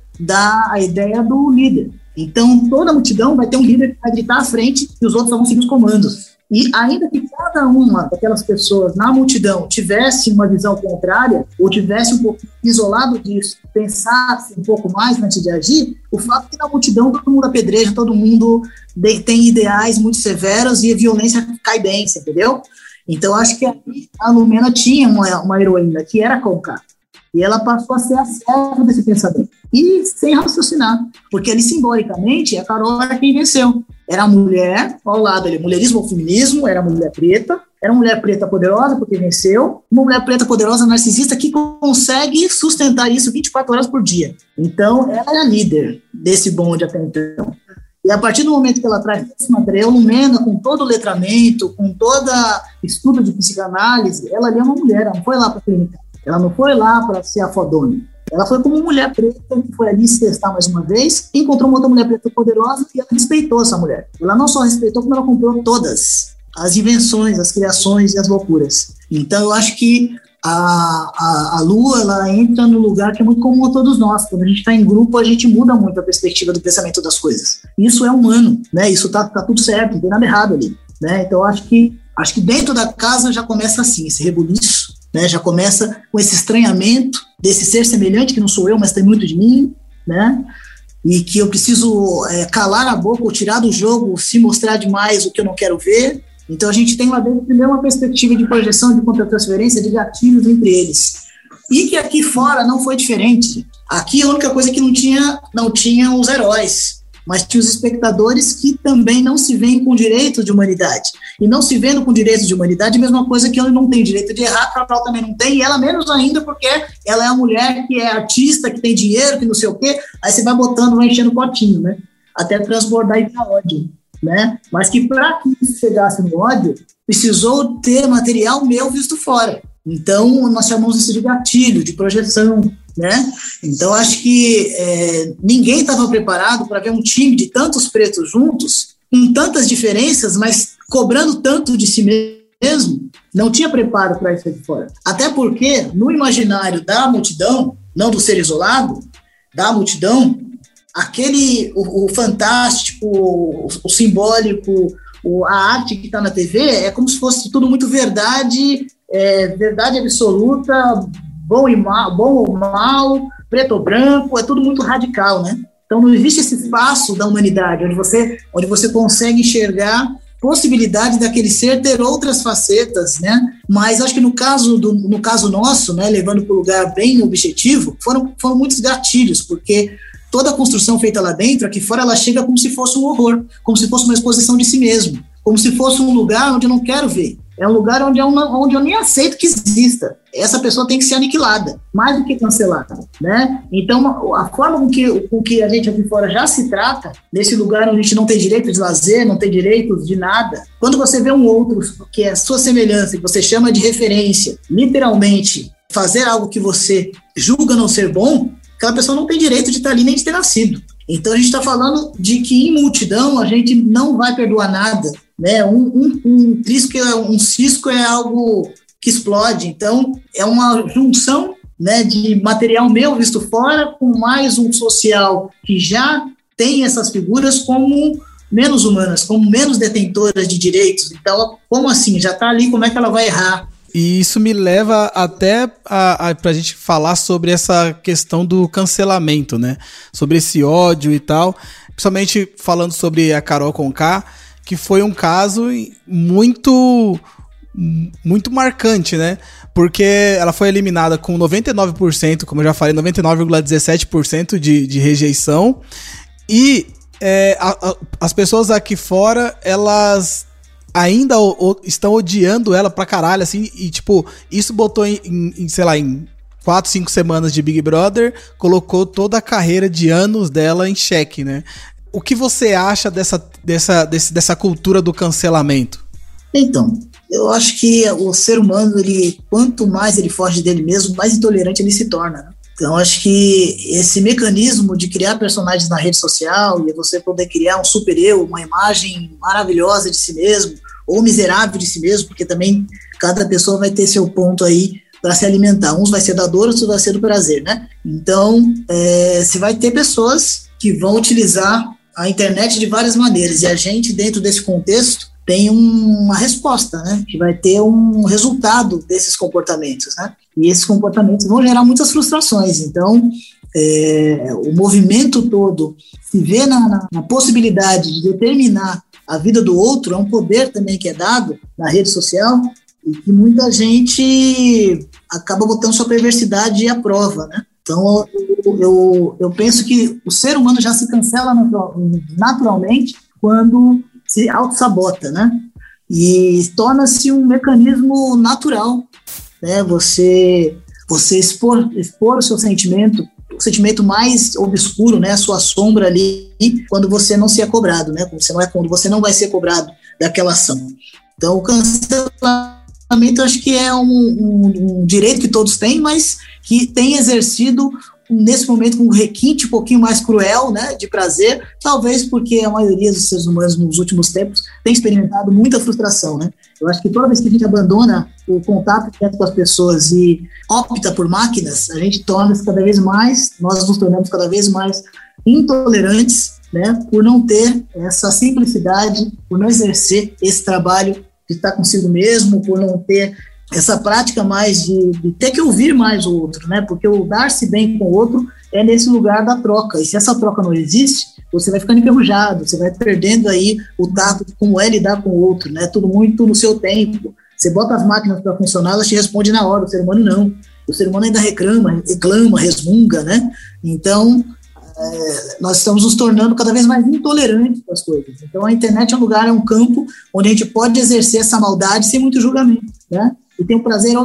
S5: do líder. Então, toda multidão vai ter um líder que vai gritar à frente e os outros vão seguir os comandos. E ainda que cada uma daquelas pessoas na multidão tivesse uma visão contrária, ou tivesse um pouco isolado disso, pensasse um pouco mais antes de agir, o fato é que na multidão todo mundo apedreja, todo mundo tem ideais muito severos e a violência cai bem, entendeu? Então, acho que a Lumena tinha uma heroína, que era a Conká. E ela passou a ser a serva desse pensamento. E sem raciocinar. Porque ali, simbolicamente, a Carol era quem venceu. Era a mulher, ao lado ali, mulherismo ou feminismo, era a mulher preta, Era uma mulher preta poderosa, porque venceu, uma mulher preta poderosa narcisista que consegue sustentar isso 24 horas por dia. Então, ela é a líder desse bonde até então. E a partir do momento que ela traz esse material, Lumena, com todo o letramento, com todo estudo de psicanálise, ela ali é uma mulher, ela não foi lá para clínica, ela não foi lá para ser a fodona. Ela foi como mulher preta, que foi ali se testar mais uma vez, encontrou uma outra mulher preta poderosa e ela respeitou essa mulher. Ela não só respeitou, como ela comprou todas as invenções, as criações e as loucuras. Então, eu acho que a Lua, ela entra no lugar que é muito comum a todos nós. Quando a gente está em grupo, a gente muda muito a perspectiva do pensamento das coisas. Isso é humano, né? Isso tá tudo certo, não tem nada errado ali, né? Então, eu acho que dentro da casa já começa assim, esse rebuliço, né? Já começa com esse estranhamento desse ser semelhante, que não sou eu, mas tem muito de mim, né? E que eu preciso calar a boca ou tirar do jogo, se mostrar demais o que eu não quero ver. Então, a gente tem lá dentro, primeiro, uma perspectiva de projeção, de contra-transferência, de gatilhos entre eles. E que aqui fora não foi diferente. Aqui, a única coisa que não tinha os heróis, mas tinha os espectadores que também não se veem com direito de humanidade. E não se vendo com direito de humanidade, a mesma coisa que ele não tem direito de errar, a Cacau também não tem, e ela menos ainda, porque ela é uma mulher que é artista, que tem dinheiro, que não sei o quê, aí você vai botando, vai enchendo o potinho, né? Até transbordar e para ódio. Né? Mas que para que isso chegasse no ódio, precisou ter material meu visto fora. Então, nós chamamos isso de gatilho, de projeção, né? Então, acho que ninguém estava preparado para ver um time de tantos pretos juntos, com tantas diferenças, mas cobrando tanto de si mesmo, não tinha preparo para isso aqui fora. Até porque, no imaginário da multidão, não do ser isolado, da multidão, o fantástico, o simbólico, a arte que está na TV é como se fosse tudo muito verdade, verdade absoluta, bom ou mal, preto ou branco, é tudo muito radical, né? Então não existe esse espaço da humanidade onde você consegue enxergar possibilidade daquele ser ter outras facetas, né? Mas acho que no caso nosso, né, levando para um lugar bem objetivo, foram muitos gatilhos, porque toda a construção feita lá dentro, aqui fora, ela chega como se fosse um horror, como se fosse uma exposição de si mesmo, como se fosse um lugar onde eu não quero ver. É um lugar onde eu nem aceito que exista. Essa pessoa tem que ser aniquilada, mais do que cancelada, né? Então, a forma com que a gente aqui fora já se trata, nesse lugar onde a gente não tem direito de lazer, não tem direito de nada, quando você vê um outro que é sua semelhança, que você chama de referência, literalmente, fazer algo que você julga não ser bom, aquela pessoa não tem direito de estar ali nem de ter nascido. Então a gente está falando de que em multidão a gente não vai perdoar nada, né? Um cisco é algo que explode. Então é uma junção, né, de material meu visto fora com mais um social que já tem essas figuras como menos humanas, como menos detentoras de direitos. Então, como assim? Já está ali, como é que ela vai errar?
S1: E isso me leva até pra gente falar sobre essa questão do cancelamento, né? Sobre esse ódio e tal. Principalmente falando sobre a Carol Conká, que foi um caso muito, muito marcante, né? Porque ela foi eliminada com 99%, como eu já falei, 99,17% de rejeição. E as pessoas aqui fora, elas ainda estão odiando ela pra caralho, assim, e tipo, isso botou sei lá, em 4, 5 semanas de Big Brother, colocou toda a carreira de anos dela em xeque, né? O que você acha dessa cultura do cancelamento?
S5: Então, eu acho que o ser humano, quanto mais ele foge dele mesmo, mais intolerante ele se torna, né? Então, acho que esse mecanismo de criar personagens na rede social e você poder criar um super-eu, uma imagem maravilhosa de si mesmo, ou miserável de si mesmo, porque também cada pessoa vai ter seu ponto aí para se alimentar. Uns vai ser da dor, outros vai ser do prazer, né? Então, você vai ter pessoas que vão utilizar a internet de várias maneiras, e a gente, dentro desse contexto, tem uma resposta, né? Que vai ter um resultado desses comportamentos, né? E esses comportamentos vão gerar muitas frustrações. Então, o movimento todo se vê na possibilidade de determinar a vida do outro, é um poder também que é dado na rede social, e que muita gente acaba botando sua perversidade à prova, né? Então, eu penso que o ser humano já se cancela naturalmente quando se auto-sabota, né? e torna-se um mecanismo natural, né? Você expor o seu sentimento, o sentimento mais obscuro, né? A sua sombra ali, quando você não se é cobrado, né? Quando você não vai ser cobrado daquela ação. Então, o cancelamento eu acho que é um direito que todos têm, mas que tem exercido nesse momento com um requinte um pouquinho mais cruel, né, de prazer, talvez porque a maioria dos seres humanos nos últimos tempos tem experimentado muita frustração, né? Eu acho que toda vez que a gente abandona o contato direto com as pessoas e opta por máquinas, a gente torna-se cada vez mais, nós nos tornamos cada vez mais intolerantes, né, por não ter essa simplicidade, por não exercer esse trabalho de estar consigo mesmo, por não ter essa prática mais de ter que ouvir mais o outro, né? Porque o dar-se bem com o outro é nesse lugar da troca. E se essa troca não existe, você vai ficando enferrujado, você vai perdendo aí o tato de como é lidar com o outro, né? Tudo muito no seu tempo. Você bota as máquinas para funcionar, elas te respondem na hora, o ser humano não. O ser humano ainda reclama, resmunga, né? Então, nós estamos nos tornando cada vez mais intolerantes com as coisas. Então, a internet é um lugar, é um campo onde a gente pode exercer essa maldade sem muito julgamento, né? E tem um prazer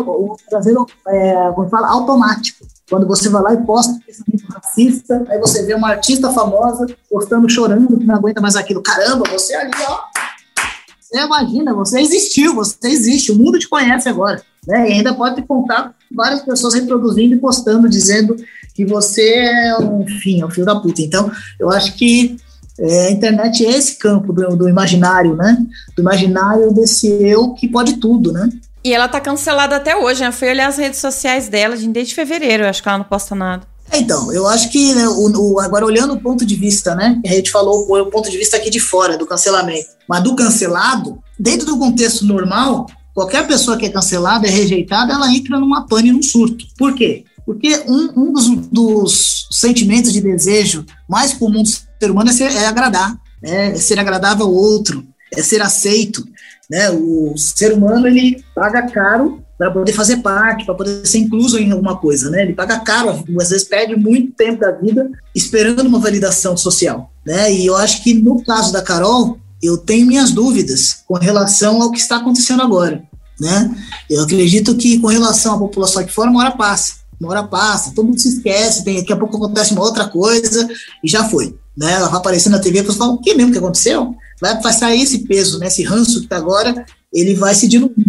S5: como fala, automático. Quando você vai lá e posta um pensamento racista, aí você vê uma artista famosa postando, chorando, que não aguenta mais aquilo. Caramba, você ali, ó. Você imagina, você existiu, você existe, o mundo te conhece agora, né? E ainda pode ter contato com várias pessoas reproduzindo e postando, dizendo que você é um filho da puta. Então, eu acho que a internet é esse campo do imaginário, né? Do imaginário desse eu que pode tudo, né?
S2: E ela tá cancelada até hoje, né? Fui olhar as redes sociais dela desde fevereiro, eu acho que ela não posta nada.
S5: Então, eu acho que, né, agora olhando o ponto de vista, né? A gente falou o ponto de vista aqui de fora, do cancelamento. Mas do cancelado, dentro do contexto normal, qualquer pessoa que é cancelada, é rejeitada, ela entra numa pane, num surto. Por quê? Porque um dos sentimentos de desejo mais comum do ser humano é agradar, né? É ser agradável ao outro, é ser aceito, né? O ser humano, ele paga caro para poder fazer parte, para poder ser incluso em alguma coisa, né? Ele paga caro, às vezes perde muito tempo da vida esperando uma validação social, né? E eu acho que no caso da Carol, eu tenho minhas dúvidas com relação ao que está acontecendo agora, né? Eu acredito que com relação à população aqui fora, uma hora passa, todo mundo se esquece, daqui a pouco acontece uma outra coisa e já foi, né? Ela vai aparecer na TV e fala, o que mesmo que aconteceu? Vai passar esse peso, né? Esse ranço que está agora, ele vai se diluindo.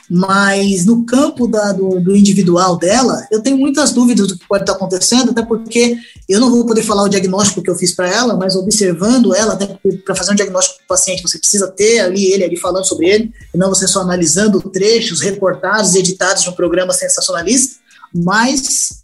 S5: Mas no campo do individual dela, eu tenho muitas dúvidas do que pode estar acontecendo, até porque eu não vou poder falar o diagnóstico que eu fiz para ela, mas observando ela, até porque para fazer um diagnóstico do paciente, você precisa ter ele ali falando sobre ele, e não você só analisando trechos recortados, editados de um programa sensacionalista. Mas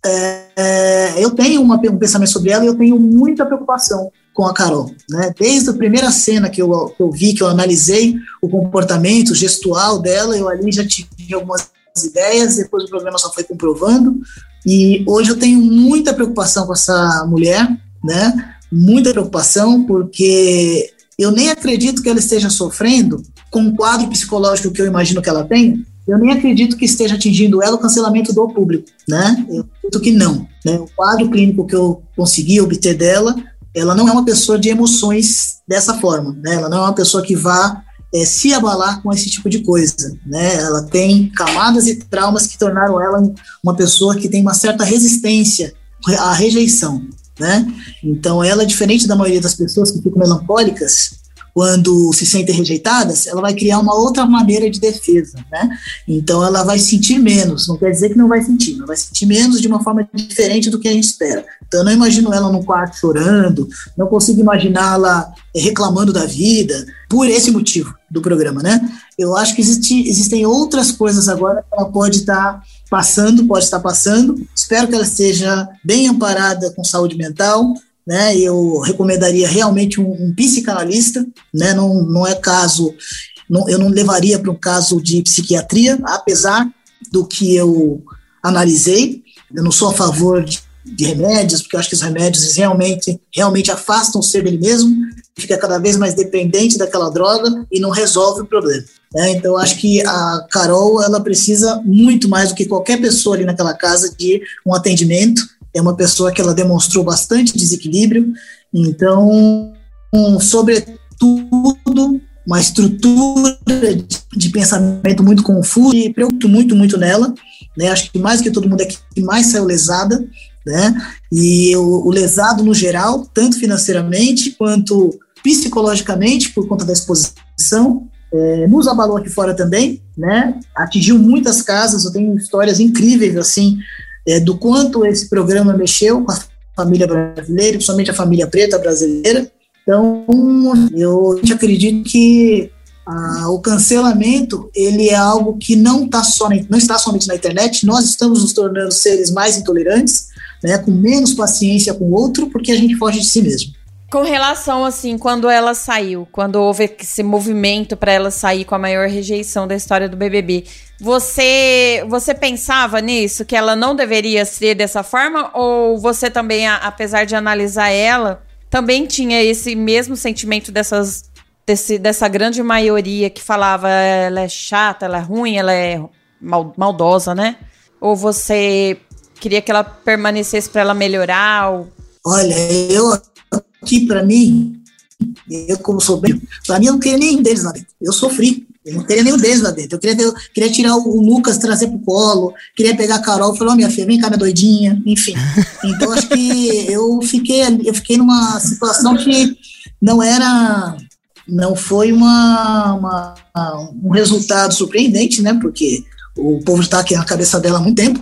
S5: eu tenho um pensamento sobre ela e eu tenho muita preocupação com a Carol, né? Desde a primeira cena que eu vi, que eu analisei o comportamento gestual dela, eu ali já tive algumas ideias, depois o programa só foi comprovando, e hoje eu tenho muita preocupação com essa mulher, né? Muita preocupação, porque eu nem acredito que ela esteja sofrendo com um quadro psicológico que eu imagino que ela tem. Eu nem acredito que esteja atingindo ela o cancelamento do público, né? Eu acredito que não, né? O quadro clínico que eu consegui obter dela, ela não é uma pessoa de emoções dessa forma, né? Ela não é uma pessoa que vá se abalar com esse tipo de coisa, né? Ela tem camadas e traumas que tornaram ela uma pessoa que tem uma certa resistência à rejeição, né? Então, ela, diferente da maioria das pessoas que ficam melancólicas, quando se sentem rejeitadas, ela vai criar uma outra maneira de defesa, né? Então, ela vai sentir menos, não quer dizer que não vai sentir, mas vai sentir menos de uma forma diferente do que a gente espera. Então, eu não imagino ela num quarto chorando, não consigo imaginá-la reclamando da vida, por esse motivo do programa, né? Eu acho que existem outras coisas agora que ela pode estar passando, espero que ela esteja bem amparada com saúde mental, né? Eu recomendaria realmente um psicanalista, né? Não é caso, eu não levaria para um caso de psiquiatria, apesar do que eu analisei. Eu não sou a favor de remédios, porque eu acho que os remédios realmente afastam o ser dele mesmo, fica cada vez mais dependente daquela droga e não resolve o problema, né? Então, eu acho que a Carol, ela precisa muito mais do que qualquer pessoa ali naquela casa de um atendimento. É uma pessoa que ela demonstrou bastante desequilíbrio, então, sobretudo, uma estrutura de pensamento muito confusa e preocupo muito nela, né? Acho que mais que todo mundo é que mais saiu lesada, né? E o lesado no geral, tanto financeiramente quanto psicologicamente, por conta da exposição, nos abalou aqui fora também, né? Atingiu muitas casas. Eu tenho histórias incríveis, assim, do quanto esse programa mexeu com a família brasileira, principalmente a família preta brasileira. Então, eu acredito que o cancelamento, ele é algo que não está somente na internet. Nós estamos nos tornando seres mais intolerantes, né, com menos paciência com o outro, porque a gente foge de si mesmo.
S2: Com relação, assim, quando ela saiu, quando houve esse movimento para ela sair com a maior rejeição da história do BBB, você pensava nisso, que ela não deveria ser dessa forma? Ou você também, apesar de analisar ela, também tinha esse mesmo sentimento dessa grande maioria que falava ela é chata, ela é ruim, ela é maldosa, né? Ou você queria que ela permanecesse para ela melhorar?
S5: Olha, aqui para mim, eu como sou bem, para mim eu não queria nenhum deles lá dentro. Eu sofri, eu não queria nenhum deles lá dentro. Eu queria tirar o Lucas, trazer pro colo, queria pegar a Carol e falar, minha filha, vem cá, minha doidinha, enfim. Então acho que eu fiquei numa situação que não foi um resultado surpreendente, né? Porque o povo está aqui na cabeça dela há muito tempo.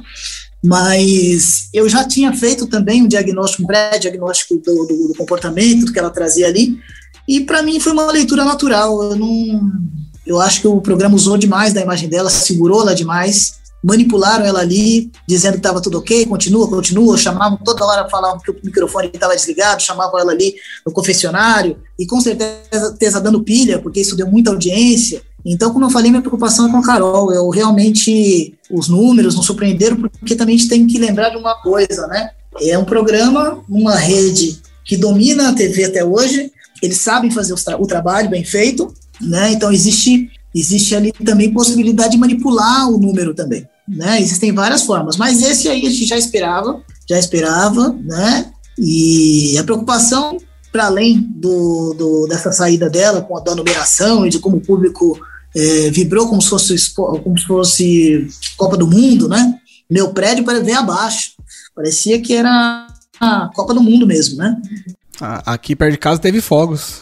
S5: Mas eu já tinha feito também um pré-diagnóstico do comportamento que ela trazia ali, e para mim foi uma leitura natural. Eu acho que o programa usou demais da imagem dela, segurou ela demais, manipularam ela ali, dizendo que estava tudo ok, continua, chamavam toda hora, falavam que o microfone estava desligado, chamavam ela ali no confessionário, e com certeza dando pilha, porque isso deu muita audiência. Então, como eu falei, minha preocupação é com a Carol. Eu realmente, os números não surpreenderam, porque também a gente tem que lembrar de uma coisa, né? É um programa, uma rede que domina a TV até hoje, eles sabem fazer o trabalho bem feito, né? Então, existe ali também possibilidade de manipular o número também, né? Existem várias formas, mas esse aí a gente já esperava, né? E a preocupação, para além dessa saída dela, com a da numeração e de como o público vibrou como se fosse Copa do Mundo, né? Meu prédio veio abaixo. Parecia que era a Copa do Mundo mesmo, né?
S1: Aqui perto de casa teve fogos.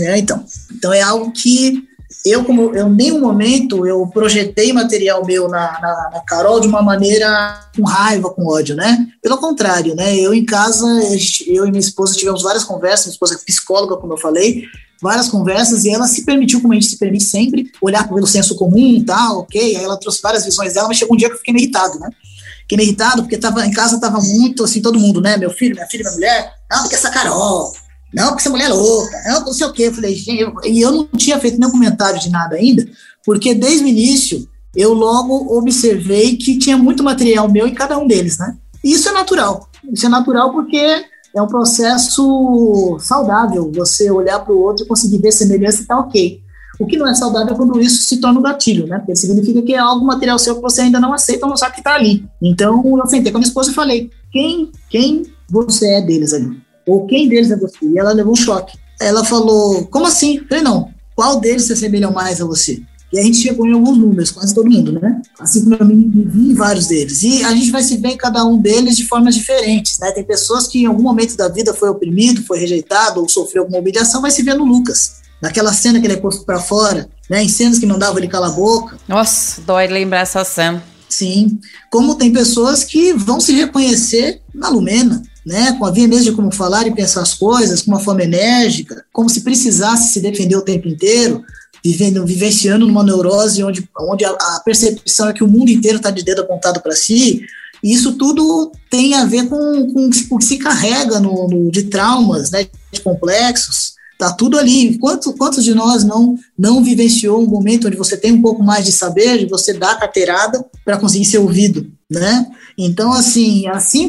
S5: Então é algo que eu em nenhum momento eu projetei material meu na Carol de uma maneira com raiva, com ódio, né? Pelo contrário, né? Eu em casa, eu e minha esposa tivemos várias conversas, minha esposa é psicóloga, como eu falei, várias conversas, e ela se permitiu, como a gente se permite sempre, olhar pelo senso comum, tal, ok? Aí ela trouxe várias visões dela, mas chegou um dia que eu fiquei meio irritado, né? Fiquei meio irritado porque em casa tava muito, assim, todo mundo, né? Meu filho, minha mulher, não, porque essa Carol, não, porque essa mulher é louca, não sei o quê. Eu falei, gente, e eu não tinha feito nenhum comentário de nada ainda, porque desde o início eu logo observei que tinha muito material meu em cada um deles, né? E isso é natural porque é um processo saudável, você olhar para o outro e conseguir ver semelhança e tá ok. O que não é saudável é quando isso se torna um gatilho, né? Porque significa que é algo material seu que você ainda não aceita ou não sabe que tá ali. Então, eu sentei com a minha esposa e falei, quem você é deles ali? Ou quem deles é você? E ela levou um choque. Ela falou, como assim? Eu falei, não, qual deles se assemelham mais a você? E a gente chegou em alguns números, quase todo mundo, né? Assim como eu me vi em vários deles. E a gente vai se ver em cada um deles de formas diferentes, né? Tem pessoas que em algum momento da vida foi oprimido, foi rejeitado ou sofreu alguma humilhação, vai se ver no Lucas. Naquela cena que ele é posto pra fora, né? Em cenas que não davam ele calar a boca.
S2: Nossa, dói lembrar essa cena.
S5: Sim. Como tem pessoas que vão se reconhecer na Lumena, né, com a viemesa de como falar e pensar as coisas, com uma forma enérgica, como se precisasse se defender o tempo inteiro, vivenciando numa neurose onde a percepção é que o mundo inteiro está de dedo apontado para si. E isso tudo tem a ver com o que se carrega de traumas, né, de complexos. Tá tudo ali. Quantos de nós não vivenciou um momento onde você tem um pouco mais de saber, de você dar a carteirada para conseguir ser ouvido, né? Então, assim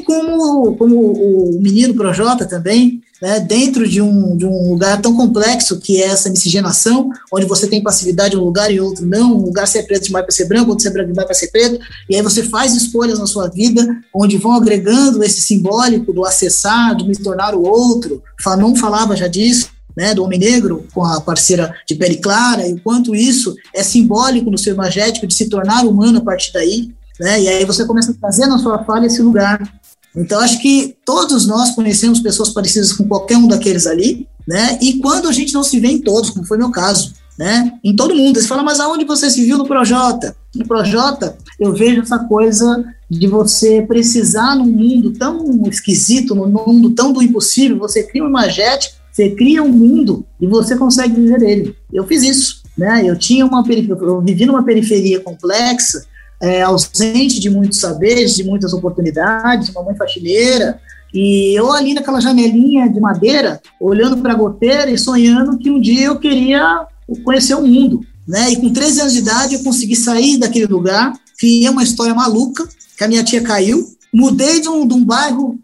S5: como o menino Projota também, né, dentro de um lugar tão complexo que é essa miscigenação, onde você tem passividade em um lugar e outro não, um lugar ser preto demais para ser branco, outro ser branco demais para ser preto, e aí você faz escolhas na sua vida onde vão agregando esse simbólico do acessar, de me tornar o outro. Fanon falava já disso, né, do homem negro com a parceira de pele clara, e o quanto isso é simbólico no seu imagético de se tornar humano a partir daí, né, e aí você começa a trazer na sua fala esse lugar. Então, acho que todos nós conhecemos pessoas parecidas com qualquer um daqueles ali, né, e quando a gente não se vê em todos, como foi meu caso, né, em todo mundo, você fala, mas aonde você se viu no Projota? No Projota, eu vejo essa coisa de você precisar num mundo tão esquisito, num mundo tão do impossível, você cria um imagético, você cria um mundo e você consegue viver ele. Eu fiz isso, né, eu vivi numa periferia complexa, ausente de muitos saberes, de muitas oportunidades, uma mãe faxineira, e eu ali naquela janelinha de madeira, olhando para a goteira e sonhando que um dia eu queria conhecer o mundo, né? E com 13 anos de idade eu consegui sair daquele lugar, criei uma história maluca, que a minha tia caiu, mudei de um bairro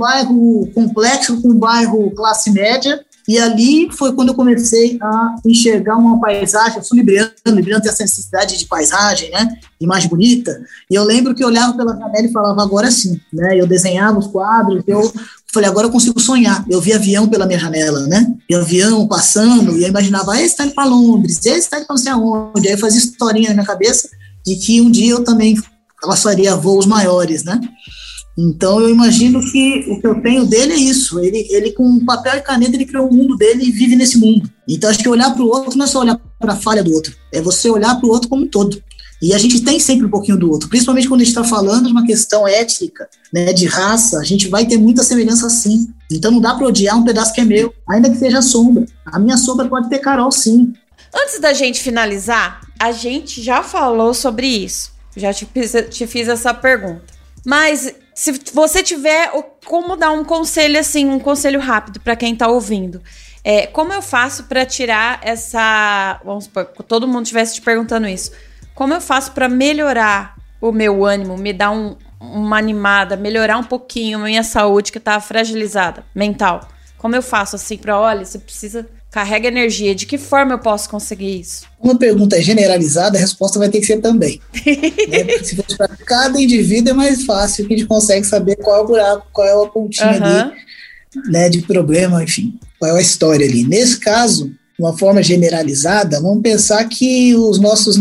S5: complexo para um bairro classe média, e ali foi quando eu comecei a enxergar uma paisagem. Eu sou libriano tem essa necessidade de paisagem, né? Imagem bonita. E eu lembro que eu olhava pela janela e falava, agora sim, né? Eu desenhava os quadros, eu falei, agora eu consigo sonhar. Eu vi avião pela minha janela, né? E avião passando, e eu imaginava, esse tá indo para Londres, esse tá indo para não sei aonde. Aí eu fazia historinha na minha cabeça de que um dia eu também faria voos maiores, né? Então eu imagino que o que eu tenho dele é isso, ele com papel e caneta ele criou o mundo dele e vive nesse mundo. Então acho que olhar para o outro não é só olhar para a falha do outro, é você olhar para o outro como um todo. E a gente tem sempre um pouquinho do outro, principalmente quando a gente está falando de uma questão étnica, né, de raça, a gente vai ter muita semelhança sim. Então não dá para odiar um pedaço que é meu, ainda que seja a sombra. A minha sombra pode ter Carol sim.
S2: Antes da gente finalizar, a gente já falou sobre isso, já te fiz essa pergunta. Mas se você tiver como dar um conselho assim, um conselho rápido para quem tá ouvindo, como eu faço para tirar essa, vamos supor, todo mundo estivesse te perguntando isso, como eu faço para melhorar o meu ânimo, me dar uma animada, melhorar um pouquinho a minha saúde que tá fragilizada, mental? Como eu faço assim para, olha, você precisa, carrega energia, de que forma eu posso conseguir isso?
S5: Uma pergunta generalizada, a resposta vai ter que ser também. Né? Porque se for para cada indivíduo é mais fácil, que a gente consegue saber qual é o buraco, qual é a pontinha ali, né, de problema, enfim, qual é a história ali. Nesse caso, de uma forma generalizada, vamos pensar que os nossos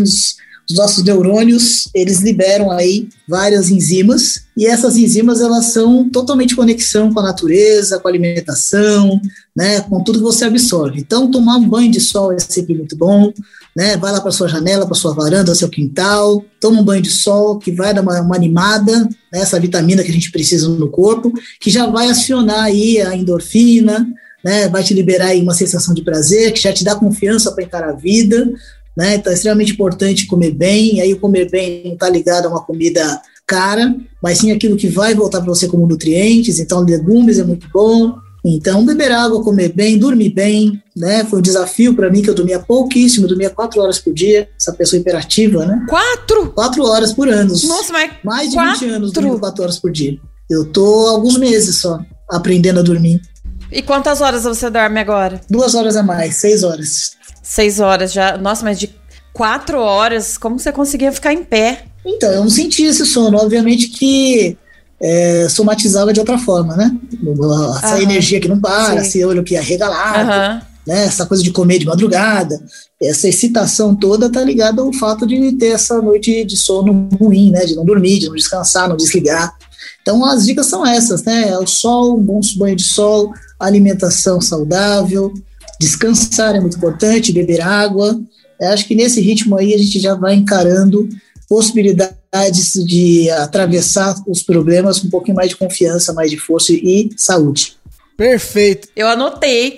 S5: neurônios, eles liberam aí várias enzimas, e essas enzimas, elas são totalmente conexão com a natureza, com a alimentação, né, com tudo que você absorve. Então, tomar um banho de sol é sempre muito bom, né, vai lá para sua janela, para sua varanda, seu quintal, toma um banho de sol, que vai dar uma animada, né, essa vitamina que a gente precisa no corpo, que já vai acionar aí a endorfina, né, vai te liberar aí uma sensação de prazer, que já te dá confiança para encarar a vida, né? Então é extremamente importante comer bem, e aí o comer bem não está ligado a uma comida cara, mas sim aquilo que vai voltar para você como nutrientes. Então legumes é muito bom, então beber água, comer bem, dormir bem, né? Foi um desafio para mim, que eu dormia pouquíssimo, eu dormia 4 horas por dia, essa pessoa hiperativa, né? 4 horas por ano.
S2: Nossa, mas
S5: mais de 20 anos dormindo 4 horas por dia. Eu tô há alguns meses só aprendendo a dormir.
S2: E quantas horas você dorme agora?
S5: 2 horas a mais, 6 horas.
S2: 6 horas já. Nossa, mas de 4 horas, como você conseguia ficar em pé?
S5: Então, eu não sentia esse sono. Obviamente que somatizava de outra forma, né? Essa energia que não para, esse olho que é arregalado, né? Essa coisa de comer de madrugada, essa excitação toda tá ligada ao fato de ter essa noite de sono ruim, né? De não dormir, de não descansar, não desligar. Então, as dicas são essas, né? O sol, um bom banho de sol, alimentação saudável, descansar é muito importante, beber água. Eu acho que nesse ritmo aí a gente já vai encarando possibilidades de atravessar os problemas com um pouquinho mais de confiança, mais de força e saúde.
S1: Perfeito.
S2: Eu anotei.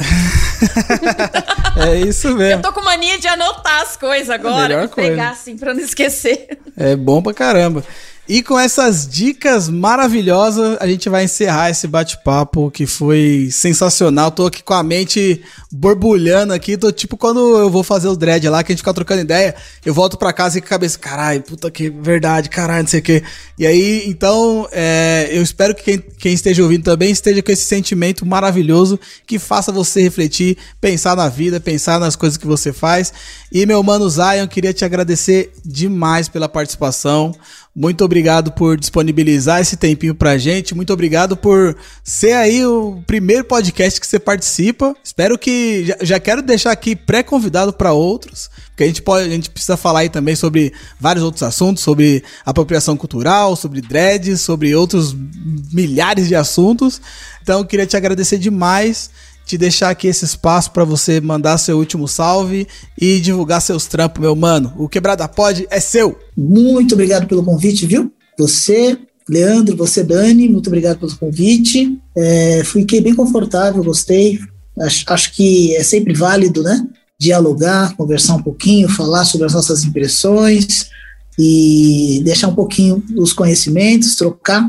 S1: É isso mesmo.
S2: Eu tô com mania de anotar as coisas agora, pegar assim pra não esquecer.
S1: É bom pra caramba. E com essas dicas maravilhosas, a gente vai encerrar esse bate-papo que foi sensacional. Tô aqui com a mente borbulhando aqui. Tô tipo quando eu vou fazer o dread lá, que a gente fica trocando ideia, eu volto pra casa e com a cabeça, caralho, puta que verdade, caralho, não sei o quê. E aí, então, eu espero que quem esteja ouvindo também esteja com esse sentimento maravilhoso que faça você refletir, pensar na vida, pensar nas coisas que você faz. E meu mano Zion, queria te agradecer demais pela participação. muito obrigado por disponibilizar esse tempinho pra gente, muito obrigado por ser aí o primeiro podcast que você participa. Espero que, já quero deixar aqui pré-convidado para outros, porque a gente precisa falar aí também sobre vários outros assuntos, sobre apropriação cultural, sobre dreads, sobre outros milhares de assuntos. Então eu queria te agradecer demais, te deixar aqui esse espaço para você mandar seu último salve e divulgar seus trampos, meu mano. O Quebrada Pod é seu.
S5: Muito obrigado pelo convite, viu? Você, Leandro, você, Dani, muito obrigado pelo convite. Fiquei bem confortável, gostei. Acho que é sempre válido, né? Dialogar, conversar um pouquinho, falar sobre as nossas impressões e deixar um pouquinho os conhecimentos, trocar.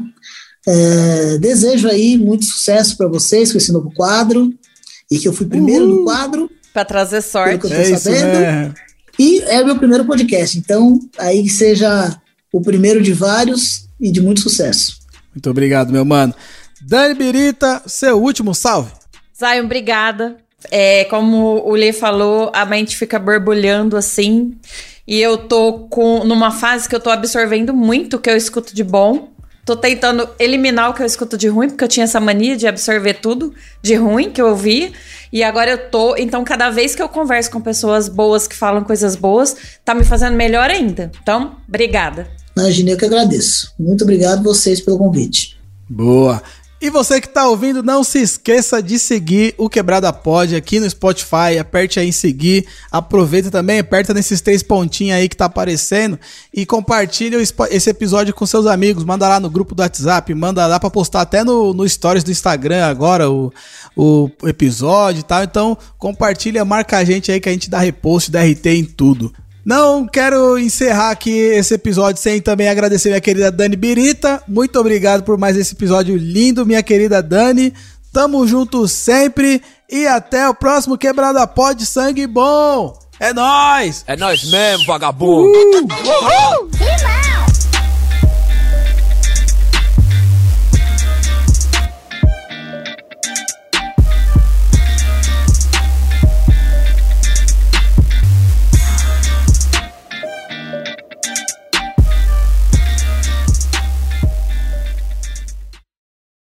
S5: Desejo aí muito sucesso para vocês com esse novo quadro. E que eu fui primeiro no quadro.
S2: Pra trazer sorte.
S5: Pelo que eu tô sabendo. E é meu primeiro podcast. Então, aí que seja o primeiro de vários e de muito sucesso.
S1: Muito obrigado, meu mano. Dani Birita, seu último salve.
S2: Zion, obrigada. Como o Lê falou, a mente fica borbulhando assim. E eu tô numa fase que eu tô absorvendo muito o que eu escuto de bom. Tô tentando eliminar o que eu escuto de ruim, porque eu tinha essa mania de absorver tudo de ruim que eu ouvi. E agora eu tô... Então, cada vez que eu converso com pessoas boas que falam coisas boas, tá me fazendo melhor ainda. Então, obrigada.
S5: Imagina, eu que agradeço. Muito obrigado vocês pelo convite.
S1: Boa. E você que tá ouvindo, não se esqueça de seguir o Quebrada Pod aqui no Spotify, aperte aí em seguir, aproveita também, aperta nesses 3 pontinhos aí que tá aparecendo e compartilha esse episódio com seus amigos, manda lá no grupo do WhatsApp, manda lá pra postar até no stories do Instagram agora o episódio e tal, então compartilha, marca a gente aí que a gente dá repost, dá RT em tudo. Não quero encerrar aqui esse episódio sem também agradecer minha querida Dani Birita. Muito obrigado por mais esse episódio lindo, minha querida Dani. Tamo junto sempre e até o próximo Quebrada Pod Sangue Bom. É nóis!
S3: É nóis mesmo, vagabundo!